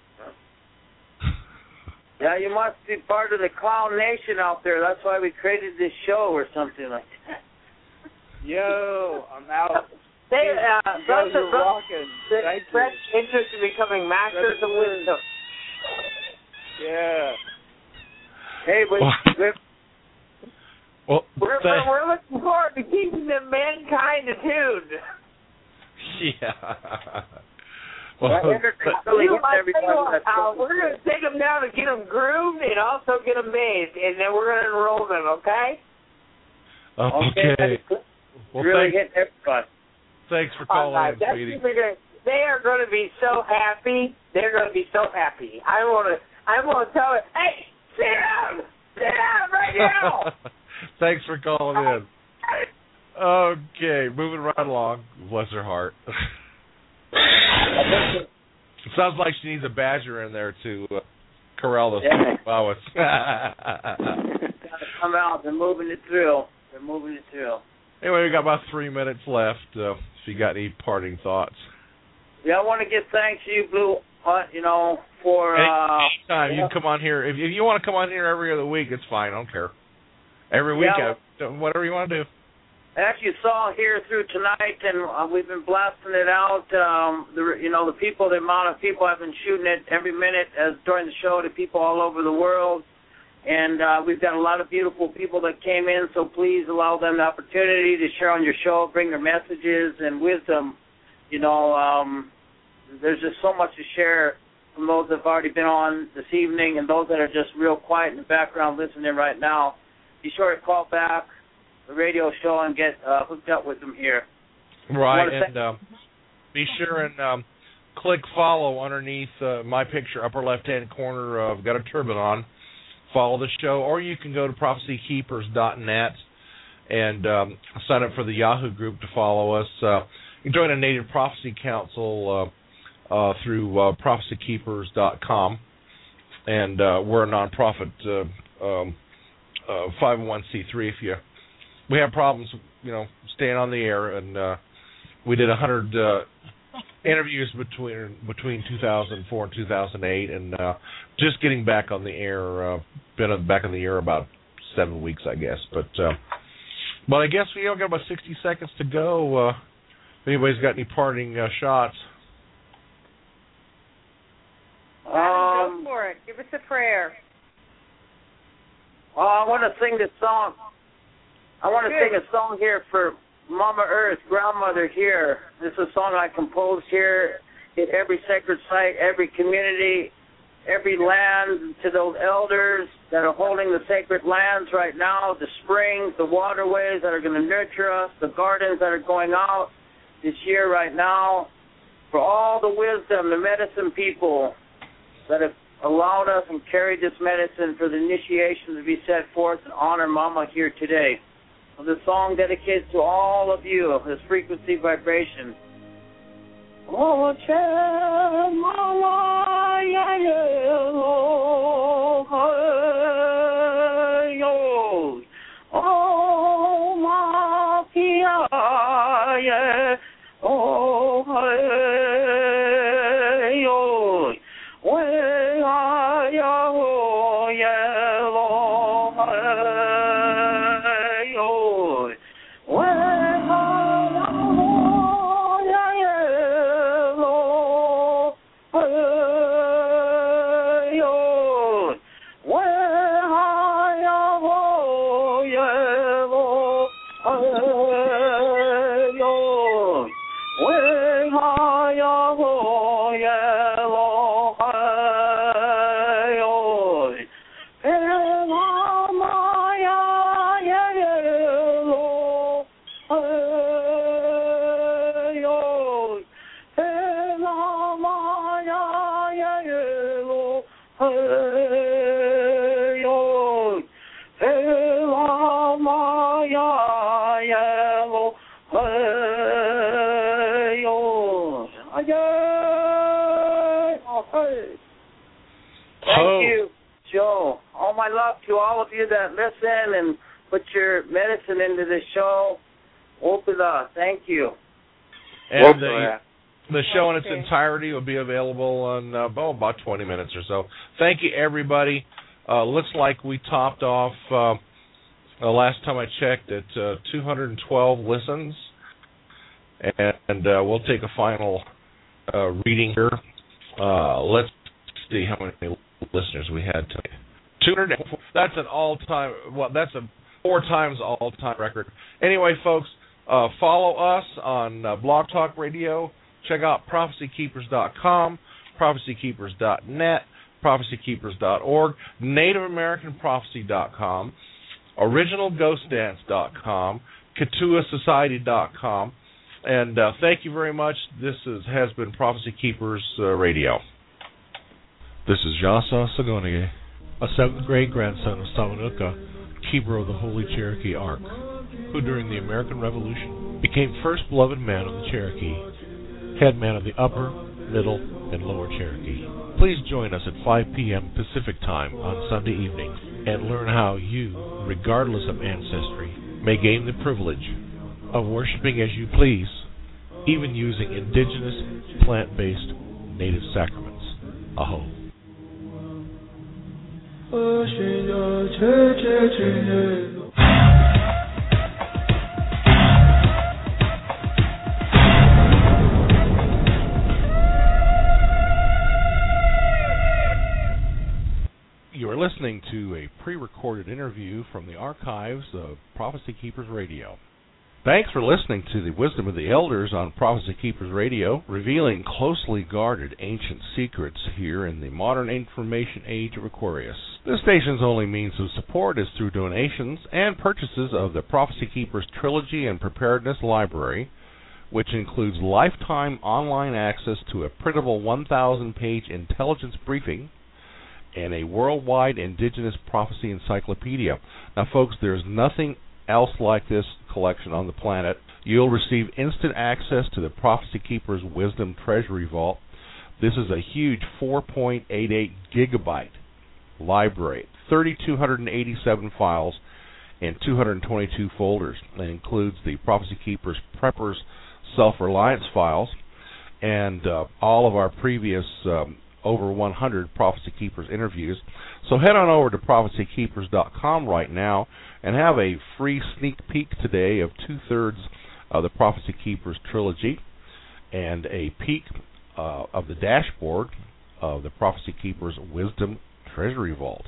Yeah, you must be part of the Clown Nation out there. That's why we created this show or something like that. Yo, I'm out. They, uh, those are rocking. expressed interest in becoming masters of wisdom. Yeah. Hey, but we're, well, we're, we're, we're looking forward to keeping them mankind attuned. Yeah. Well, you, uh, we're going to take them down and get them groomed and also get them bathed, and then we're going to enroll them, okay? Okay. okay. Well, really thanks, hit everybody. Thanks for calling right, in, sweetie. They are going to be so happy. They're going to be so happy. I want to I want to tell it, hey, sit down! Sit down right now! Thanks for calling in. Okay, moving right along. Bless her heart. It sounds like she needs a badger in there to uh, corral those chihuahuas. Come out. They're moving it through. They're moving it through. Anyway, we got about three minutes left. Uh, if you got any parting thoughts? Yeah, I want to give thanks to you, Blue, uh, you know, for... Uh, Anytime. You can come on here. If, if you want to come on here every other week, it's fine. I don't care. Every week, yeah, I, whatever you want to do. As you saw here through tonight, and uh, we've been blasting it out. Um, the you know the people, the amount of people I've been shooting it every minute as during the show to people all over the world, and uh, we've got a lot of beautiful people that came in. So please allow them the opportunity to share on your show, bring their messages and wisdom. You know, um, there's just so much to share from those that have already been on this evening and those that are just real quiet in the background listening right now. Be sure to call back the radio show and get uh, hooked up with them here. Right, and uh, be sure and um, click follow underneath uh, my picture, upper left-hand corner. Uh, I've got a turban on. Follow the show, or you can go to prophecy keepers dot net and um, sign up for the Yahoo group to follow us. Uh, you can join a Native Prophecy Council uh, uh, through uh, prophecy keepers dot com. and uh, we're a nonprofit uh, um, uh, five oh one c three. If you we have problems, you know, staying on the air, and uh, we did a hundred uh, interviews between between two thousand four and two thousand eight, and uh, just getting back on the air. Uh, been back on the air about seven weeks, I guess. But uh, but I guess we only got about sixty seconds to go. Uh, if anybody's got any parting uh, shots. Adam, go for it. Give us a prayer. Oh, I want to sing this song. I want to sing a song here for Mama Earth, grandmother here. This is a song I composed here at every sacred site, every community, every land, to those elders that are holding the sacred lands right now, the springs, the waterways that are going to nurture us, the gardens that are going out this year right now, for all the wisdom, the medicine people that have allowed us and carried this medicine for the initiation to be set forth and honor Mama here today. So the song dedicated to all of you of this frequency vibration. Oh, Mama, yeah, yeah, oh, oh, ma, yeah, oh, Thank you, Joe. All my love to all of you that listen and put your medicine into the show. Opila, thank you. And the, the show in its entirety will be available in uh, oh, about twenty minutes or so. Thank you, everybody. Uh, looks like we topped off, uh, uh, last time I checked, at uh, two hundred twelve listens. And, and uh, we'll take a final uh, reading here. Uh, let's see how many listeners we had tonight. two hundred. That's an all-time. Well, that's a four times all-time record. Anyway, folks, uh, follow us on uh, Blog Talk Radio. Check out prophecy keepers dot com, prophecy keepers dot net, prophecy keepers dot org, native american prophecy dot com, original ghost dance dot com, katua society dot com. And uh, thank you very much. This is, has been Prophecy Keepers uh, Radio. This is Yasa Sagonige, a seventh grade grandson of Samanuka, keeper of the Holy Cherokee Ark, who during the American Revolution became first beloved man of the Cherokee, head man of the Upper, Middle, and Lower Cherokee. Please join us at five p.m. Pacific Time on Sunday evening and learn how you, regardless of ancestry, may gain the privilege of worshiping as you please, even using indigenous, plant-based, native sacraments. Aho. You are listening to a pre-recorded interview from the archives of Prophecy Keepers Radio. Thanks for listening to the Wisdom of the Elders on Prophecy Keepers Radio, revealing closely guarded ancient secrets here in the modern information age of Aquarius. This station's only means of support is through donations and purchases of the Prophecy Keepers Trilogy and Preparedness Library, which includes lifetime online access to a printable one thousand page intelligence briefing and a worldwide indigenous prophecy encyclopedia. Now, folks, there's nothing else like this collection on the planet. You'll receive instant access to the Prophecy Keepers Wisdom Treasury Vault. This is a huge four point eight eight gigabyte library. three thousand two hundred eighty-seven files and two hundred twenty-two folders. That includes the Prophecy Keepers Preppers Self-Reliance files and uh, all of our previous um, over one hundred Prophecy Keepers interviews. So head on over to prophecy keepers dot com right now and have a free sneak peek today of two-thirds of the Prophecy Keepers trilogy and a peek uh, of the dashboard of the Prophecy Keepers Wisdom Treasury Vault.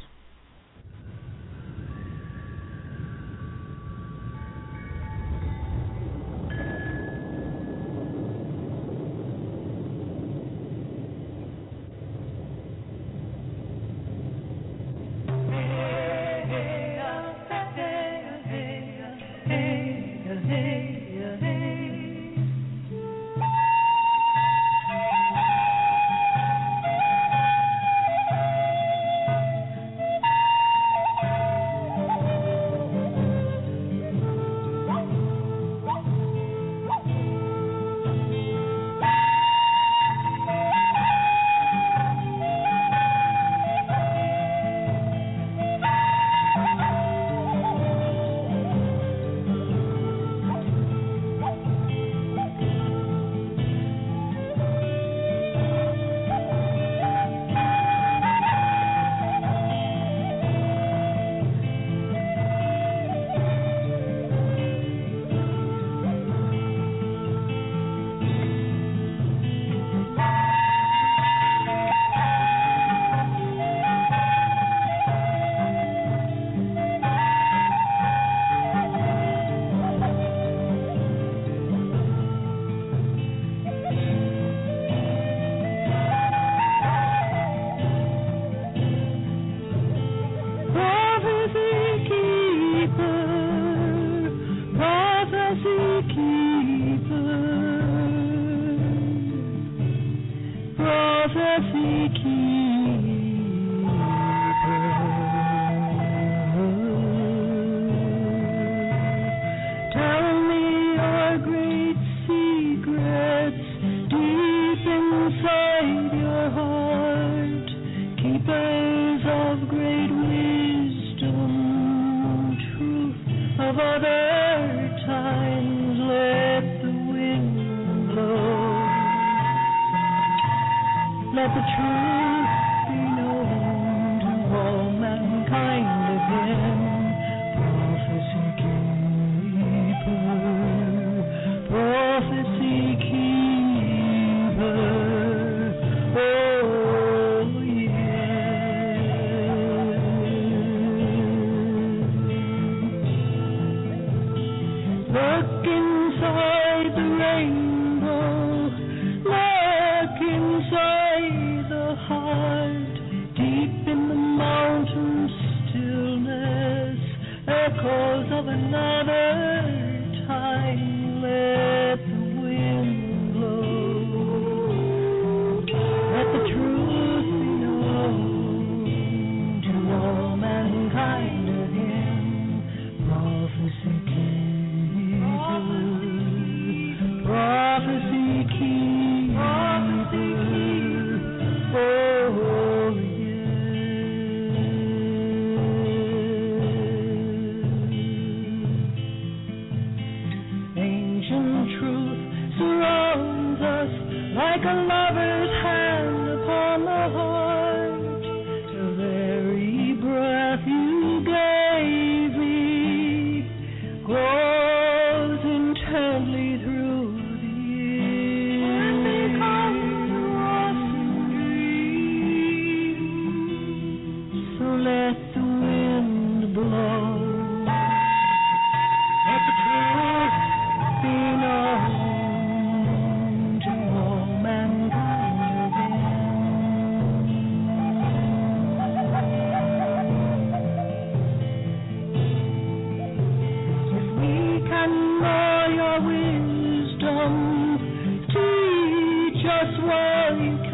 Wisdom, teach us what you can.